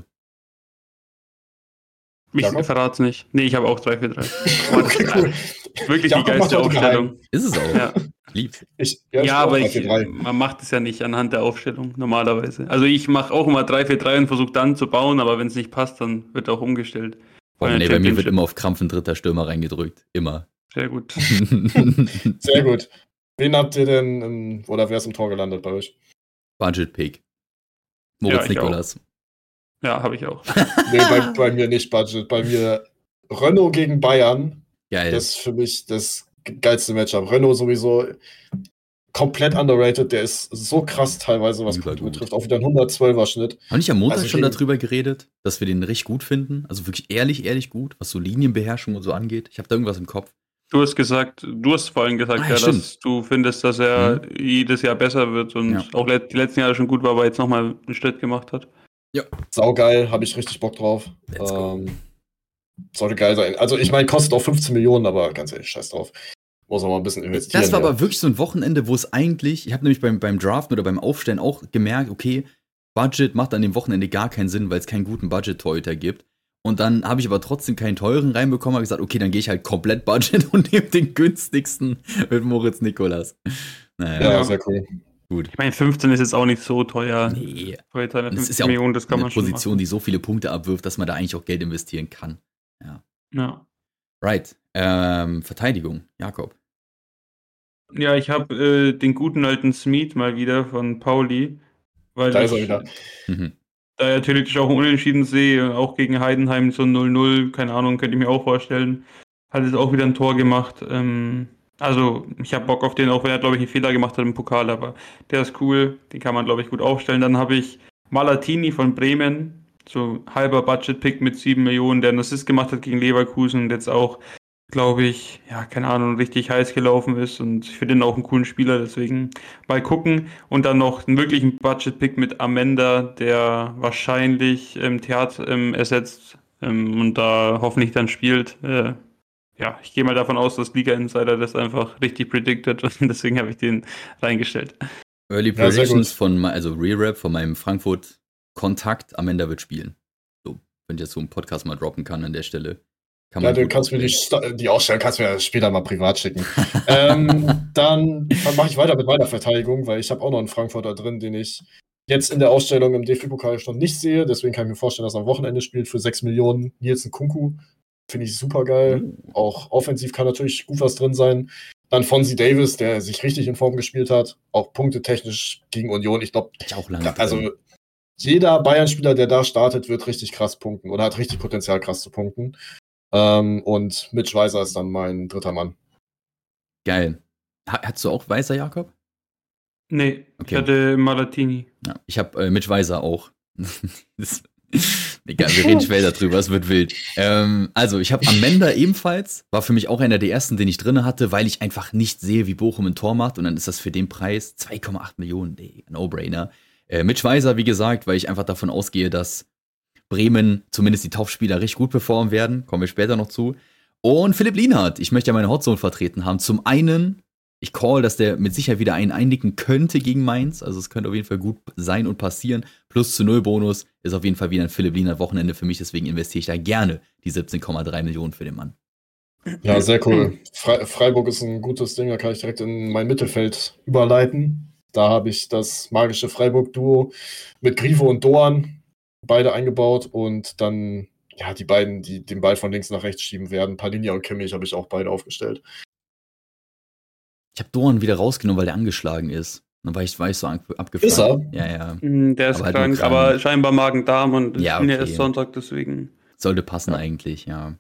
Ich verrat's nicht. Nee, ich habe auch drei vier drei. Okay, cool. Wirklich ja, die geilste Aufstellung. Ist es auch. Ja, lieb. Ich, ja, ja aber ich, man macht es ja nicht anhand der Aufstellung, normalerweise. Also ich mache auch immer drei vier drei und versuche dann zu bauen, aber wenn es nicht passt, dann wird auch umgestellt. Oh, nee, bei mir wird immer auf Krampf ein dritter Stürmer reingedrückt. Immer. Sehr gut. Sehr gut. Wen habt ihr denn, im, oder wer ist im Tor gelandet bei euch? Budget Pick. Moritz ja, Nikolas. Auch. Ja, habe ich auch. Nee, bei, bei mir nicht Budget. Bei mir Renault gegen Bayern. Geil. Das ist für mich das geilste Matchup. Renault sowieso komplett underrated. Der ist so krass teilweise, was Punkte betrifft. Auch wieder ein hundertzwölfer Schnitt. Habe ich am Montag also schon gegen... darüber geredet, dass wir den richtig gut finden? Also wirklich ehrlich, ehrlich gut, was so Linienbeherrschung und so angeht. Ich habe da irgendwas im Kopf. Du hast gesagt, du hast vorhin gesagt, Ah, ja, ja, dass du findest, dass er Mhm. jedes Jahr besser wird und Ja. auch le- die letzten Jahre schon gut war, aber jetzt nochmal einen Schritt gemacht hat. Saugeil, habe ich richtig Bock drauf. Let's go. Ähm, sollte geil sein. Also ich meine, kostet auch fünfzehn Millionen, aber ganz ehrlich, scheiß drauf. Muss auch mal ein bisschen investieren. Das war hier. aber wirklich so ein Wochenende, wo es eigentlich, ich habe nämlich beim, beim Draften oder beim Aufstellen auch gemerkt, okay, Budget macht an dem Wochenende gar keinen Sinn, weil es keinen guten Budget-Torhüter gibt. Und dann habe ich aber trotzdem keinen teuren reinbekommen, habe gesagt, okay, dann gehe ich halt komplett Budget und nehme den günstigsten mit Moritz Nikolas. Naja, Ja, Ja. sehr cool. gut. Ich meine, fünfzehn ist jetzt auch nicht so teuer. Nee. Für jetzt eine Und es ist fünfzehn ja auch Millionen, das kann eine man schon Position, machen. die so viele Punkte abwirft, dass man da eigentlich auch Geld investieren kann. Ja. Right. Ähm, Verteidigung, Jakob. Ja, ich habe äh, den guten alten Smeed mal wieder von Pauli, weil Da ich ist er wieder. Mhm. da ja theoretisch auch einen Unentschieden sehe, auch gegen Heidenheim so null null, keine Ahnung, könnte ich mir auch vorstellen. Hat jetzt auch wieder ein Tor gemacht. Ähm, also ich habe Bock auf den, auch wenn er, glaube ich, einen Fehler gemacht hat im Pokal, aber der ist cool, den kann man, glaube ich, gut aufstellen. Dann habe ich Malatini von Bremen, so halber Budget-Pick mit sieben Millionen, der einen Assist gemacht hat gegen Leverkusen und jetzt auch, glaube ich, ja, keine Ahnung, richtig heiß gelaufen ist und ich finde ihn auch einen coolen Spieler, deswegen mal gucken. Und dann noch einen wirklichen Budget-Pick mit Amenda, der wahrscheinlich ähm, Theater ähm, ersetzt ähm, und da hoffentlich dann spielt. Äh, ja, ich gehe mal davon aus, dass Liga Insider das einfach richtig predicted und deswegen habe ich den reingestellt. Early Ja, sehr Predictions gut. von, me- also Re-Rap von meinem Frankfurt-Kontakt, Amanda wird spielen. So, wenn ich jetzt so einen Podcast mal droppen kann an der Stelle. Kann Ja, man du gut kannst mir die, aufstellen. Sta- die Ausstellung kannst du mir später mal privat schicken. ähm, dann dann mache ich weiter mit meiner Verteidigung, weil ich habe auch noch einen Frankfurter drin, den ich jetzt in der Ausstellung im D F B-Pokal schon nicht sehe. Deswegen kann ich mir vorstellen, dass er am Wochenende spielt für sechs Millionen. Nielsen Kunku. Finde ich super geil. Uh. Auch offensiv kann natürlich gut was drin sein. Dann Fonzie Davis, der sich richtig in Form gespielt hat. Auch punktetechnisch gegen Union. Ich glaube, Ich auch lange also drin. jeder Bayern-Spieler, der da startet, wird richtig krass punkten oder hat richtig Potenzial, krass zu punkten. Ähm, und Mitch Weiser ist dann mein dritter Mann. Geil. Ha- Hattest du auch Weißer, Jakob? Nee, Okay. ich hatte Malatini. Ja, ich habe äh, Mitch Weiser auch. Das- Egal, wir reden später drüber, es wird wild. Ähm, also, ich habe Amenda ebenfalls, war für mich auch einer der ersten, den ich drin hatte, weil ich einfach nicht sehe, wie Bochum ein Tor macht und dann ist das für den Preis zwei Komma acht Millionen, ey, No-Brainer. Äh, Mitch Weiser, wie gesagt, weil ich einfach davon ausgehe, dass Bremen zumindest die Topspieler richtig gut performen werden, kommen wir später noch zu. Und Philipp Lienhardt, ich möchte ja meine Hotzone vertreten haben. Zum einen, ich call, dass der mit Sicherheit wieder einen einnicken könnte gegen Mainz. Also es könnte auf jeden Fall gut sein und passieren. Plus zu null Bonus ist auf jeden Fall wieder ein Philipp Lienhardt Wochenende für mich. Deswegen investiere ich da gerne die siebzehn Komma drei Millionen für den Mann. Ja, sehr cool. Fre Freiburg ist ein gutes Ding, da kann ich direkt in mein Mittelfeld überleiten. Da habe ich das magische Freiburg-Duo mit Grifo und Doan beide eingebaut und dann, ja, die beiden, die den Ball von links nach rechts schieben werden. Palinja und Kimmich habe ich auch beide aufgestellt. Ich habe Doan wieder rausgenommen, weil der angeschlagen ist. Dann war ich, war ich so ab- abgefuckt. Ist er? Ja, ja. Mm, Der ist Aber halt nur krank, krank. aber scheinbar Magen-Darm und Ja, ich bin ja okay. erst Sonntag, deswegen. Sollte passen Ja. eigentlich, ja.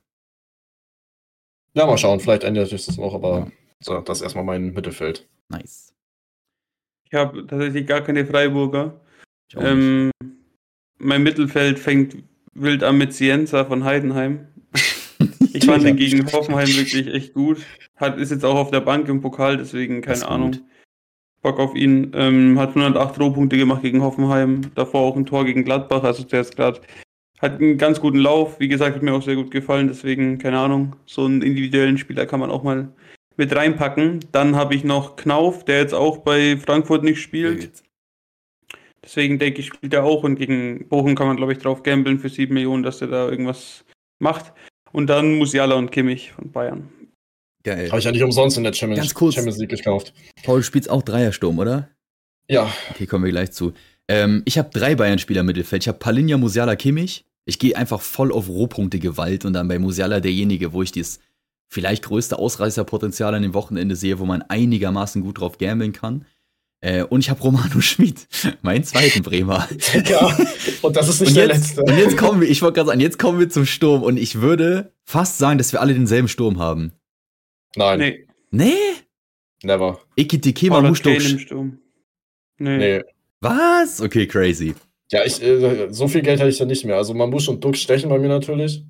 Ja, mal schauen, vielleicht ändert sich das noch, aber Ja. so, das ist erstmal mein Mittelfeld. Nice. Ich habe tatsächlich gar keine Freiburger. Ich auch nicht. Ähm, mein Mittelfeld fängt wild an mit Cienza von Heidenheim. Ich fand Ja. den gegen Hoffenheim wirklich echt gut. Hat, ist jetzt auch auf der Bank im Pokal, deswegen Das ist keine gut. Ahnung. Bock auf ihn. Ähm, hat hundertacht Rohpunkte gemacht gegen Hoffenheim. Davor auch ein Tor gegen Gladbach. Also der ist gerade, hat einen ganz guten Lauf. Wie gesagt, hat mir auch sehr gut gefallen. Deswegen, keine Ahnung, so einen individuellen Spieler kann man auch mal mit reinpacken. Dann habe ich noch Knauf, der jetzt auch bei Frankfurt nicht spielt. Wild. Deswegen denke ich, spielt er auch. Und gegen Bochum kann man, glaube ich, drauf gambeln für sieben Millionen, dass er da irgendwas macht. Und dann Musiala und Kimmich von Bayern. Geil. Habe ich ja nicht umsonst in der Champions, Ganz kurz. Champions League gekauft. Paul, du spielst auch Dreiersturm, oder? Ja, Okay, kommen wir gleich zu. Ähm, ich habe drei Bayern-Spieler im Mittelfeld. Ich habe Palinja, Musiala, Kimmich. Ich gehe einfach voll auf Rohpunkte-Gewalt und dann bei Musiala derjenige, wo ich das vielleicht größte Ausreißerpotenzial an dem Wochenende sehe, wo man einigermaßen gut drauf gambeln kann. Äh, und ich habe Romano Schmid, meinen zweiten Bremer. ja. Und das ist nicht Und der jetzt, letzte. und jetzt kommen wir, ich wollte gerade sagen, jetzt kommen wir zum Sturm und ich würde fast sagen, dass wir alle denselben Sturm haben. Nein, Nee, Nee? never. Ekitike Paul hat Mamouche Kane im Sturm. Nee. Nee. Was? Okay, crazy. Ja, ich, äh, so viel Geld hätte ich da nicht mehr. Also Mamouche und Dux stechen bei mir natürlich.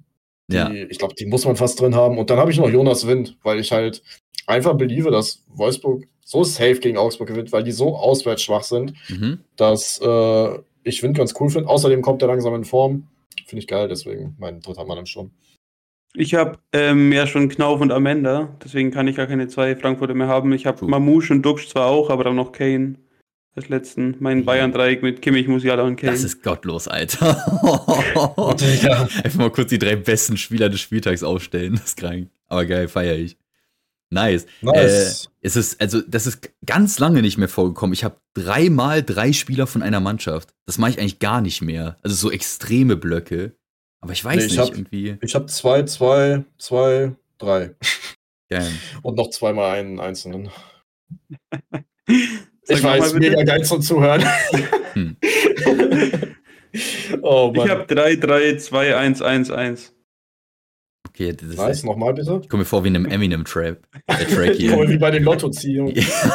Die, Ja. Ich glaube, die muss man fast drin haben. Und dann habe ich noch Jonas Wind, weil ich halt einfach beliebe, dass Wolfsburg so safe gegen Augsburg gewinnt, weil die so auswärts schwach sind, Mhm. dass äh, ich Wind ganz cool finde. Außerdem kommt er langsam in Form. Finde ich geil, deswegen mein dritter Mann im Sturm. Ich habe ähm, ja schon Knauf und Amenda, deswegen kann ich gar keine zwei Frankfurter mehr haben. Ich habe Cool. Mamouche und Duxch zwar auch, aber dann noch Kane als letzten. Mein Bayern-Dreieck mit Kimmich, Musiala und Kane. Das ist gottlos, Alter. Ja. Einfach mal kurz die drei besten Spieler des Spieltags aufstellen. Das ist krank. Aber geil, feiere ich. Nice. Nice. Äh, es ist, also, das ist ganz lange nicht mehr vorgekommen. Ich habe dreimal drei Spieler von einer Mannschaft. Das mache ich eigentlich gar nicht mehr. Also so extreme Blöcke. Aber ich weiß Nee, ich nicht, hab- irgendwie. Ich habe zwei, zwei, zwei, drei. Geil. Und noch zweimal einen einzelnen. Sag Ich noch weiß, mal bitte. mega geil zum Zuhören. Hm. Oh Ich Mann. habe drei drei zwei eins eins eins. Okay, das ist Nice, nochmal bitte. ich komme mir vor wie in einem Eminem-Trap. Der Track Voll hier. wie bei den Lottoziehungen.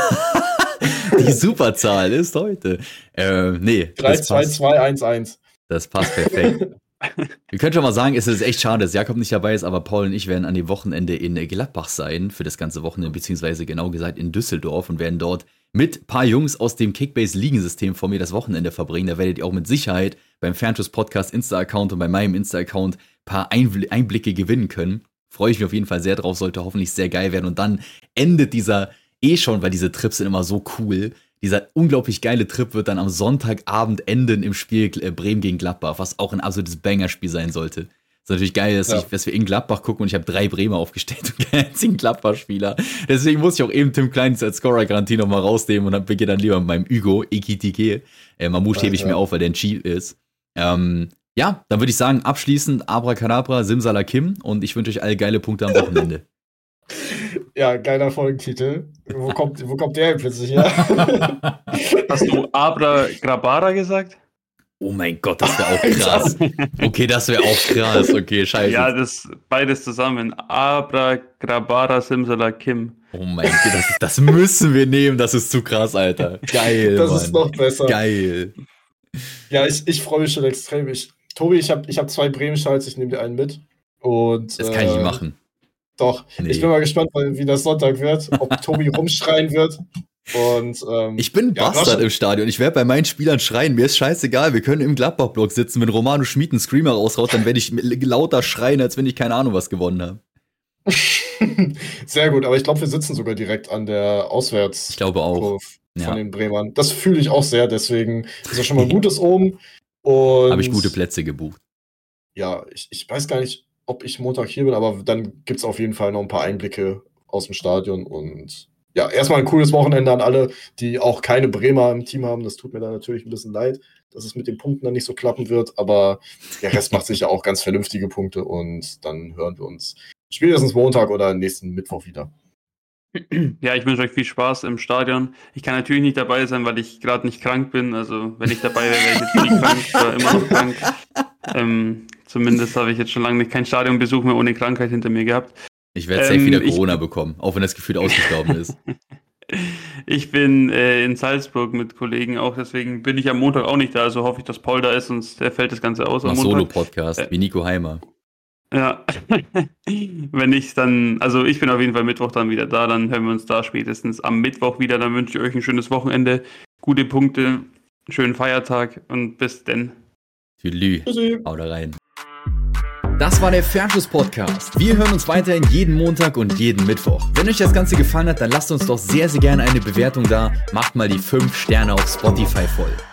Die Superzahl ist heute. Äh, nee, drei, das zwei, passt. zwei, eins, eins. Das passt perfekt. Wir können schon mal sagen, es ist echt schade, dass Jakob nicht dabei ist, aber Paul und ich werden an dem Wochenende in Gladbach sein, für das ganze Wochenende, beziehungsweise genau gesagt in Düsseldorf und werden dort mit ein paar Jungs aus dem Kickbase-Ligensystem von mir das Wochenende verbringen. Da werdet ihr auch mit Sicherheit beim Fernschuss-Podcast Insta-Account und bei meinem Insta-Account ein paar Einbl- Einblicke gewinnen können. Freue ich mich auf jeden Fall sehr drauf, sollte hoffentlich sehr geil werden. Und dann endet dieser eh schon, weil diese Trips sind immer so cool, dieser unglaublich geile Trip wird dann am Sonntagabend enden im Spiel äh, Bremen gegen Gladbach, was auch ein absolutes Banger-Spiel sein sollte. Ist natürlich geil, dass, Ja. ich, dass wir in Gladbach gucken und ich habe drei Bremer aufgestellt und keinen einzigen Gladbach-Spieler. Deswegen muss ich auch eben Tim Kleins als Scorer-Garantie nochmal rausnehmen und dann beginne dann lieber mit meinem Hugo, Ikitike. Äh, Mamouche hebe ich Alter. mir auf, weil der ein Cheat ist. Ähm, ja, dann würde ich sagen, abschließend Abracadabra, Simsalakim und ich wünsche euch alle geile Punkte am Wochenende. Ja, geiler Folgentitel. Wo kommt, wo kommt der denn plötzlich her? Hast du Abra Grabara gesagt? Oh mein Gott, das wäre auch krass. Okay, das wäre auch krass. Okay, scheiße. Ja, das beides zusammen. Abra Grabara Simsalakim. Oh mein Gott, das, das müssen wir nehmen. Das ist zu krass, Alter. Geil, Das Mann. ist noch besser. Geil. Ja, ich, ich freue mich schon extrem. Ich, Tobi, ich habe ich hab zwei Bremen-Schalts, ich nehme dir einen mit. Und, Das kann ich äh, nicht machen. Doch. Nee. Ich bin mal gespannt, weil- wie das Sonntag wird, ob Tobi rumschreien wird. Und, ähm, Ich bin ja, Bastard Rasche- im Stadion. Ich werde bei meinen Spielern schreien. Mir ist scheißegal. Wir können im Gladbach-Block sitzen. Wenn Romano Schmid einen Screamer raushaut, dann werde ich lauter schreien, als wenn ich keine Ahnung was gewonnen habe. Sehr gut, aber ich glaube, wir sitzen sogar direkt an der Auswärts. Ich glaube auch. Kurve von Ja. den Bremern. Das fühle ich auch sehr, deswegen ist das schon mal Gutes oben. Und Habe ich gute Plätze gebucht. Ja, ich, ich weiß gar nicht, ob ich Montag hier bin, aber dann gibt es auf jeden Fall noch ein paar Einblicke aus dem Stadion. Und ja, erstmal ein cooles Wochenende an alle, die auch keine Bremer im Team haben. Das tut mir dann natürlich ein bisschen leid, dass es mit den Punkten dann nicht so klappen wird, aber der Rest macht sicher auch ganz vernünftige Punkte und dann hören wir uns spätestens Montag oder nächsten Mittwoch wieder. Ja, ich wünsche euch viel Spaß im Stadion. Ich kann natürlich nicht dabei sein, weil ich gerade nicht krank bin. Also, wenn ich dabei wäre, wäre ich jetzt nie krank oder immer noch krank. Ähm, zumindest habe ich jetzt schon lange nicht keinen Stadionbesuch mehr ohne Krankheit hinter mir gehabt. Ich werde safe Ähm, wieder ich- Corona bekommen, auch wenn das Gefühl ausgestorben ist. Ich bin äh, in Salzburg mit Kollegen auch, deswegen bin ich am Montag auch nicht da. Also hoffe ich, dass Paul da ist, sonst äh, fällt das Ganze aus am Mach Montag. Solo-Podcast, Äh, wie Nico Heimer. Ja, wenn ich dann, also ich bin auf jeden Fall Mittwoch dann wieder da, dann hören wir uns da spätestens am Mittwoch wieder. Dann wünsche ich euch ein schönes Wochenende, gute Punkte, einen schönen Feiertag und bis denn. Tschüss. Tschüssi. Hau da rein. Das war der Fernschuss-Podcast. Wir hören uns weiterhin jeden Montag und jeden Mittwoch. Wenn euch das Ganze gefallen hat, dann lasst uns doch sehr, sehr gerne eine Bewertung da. Macht mal die fünf Sterne auf Spotify voll.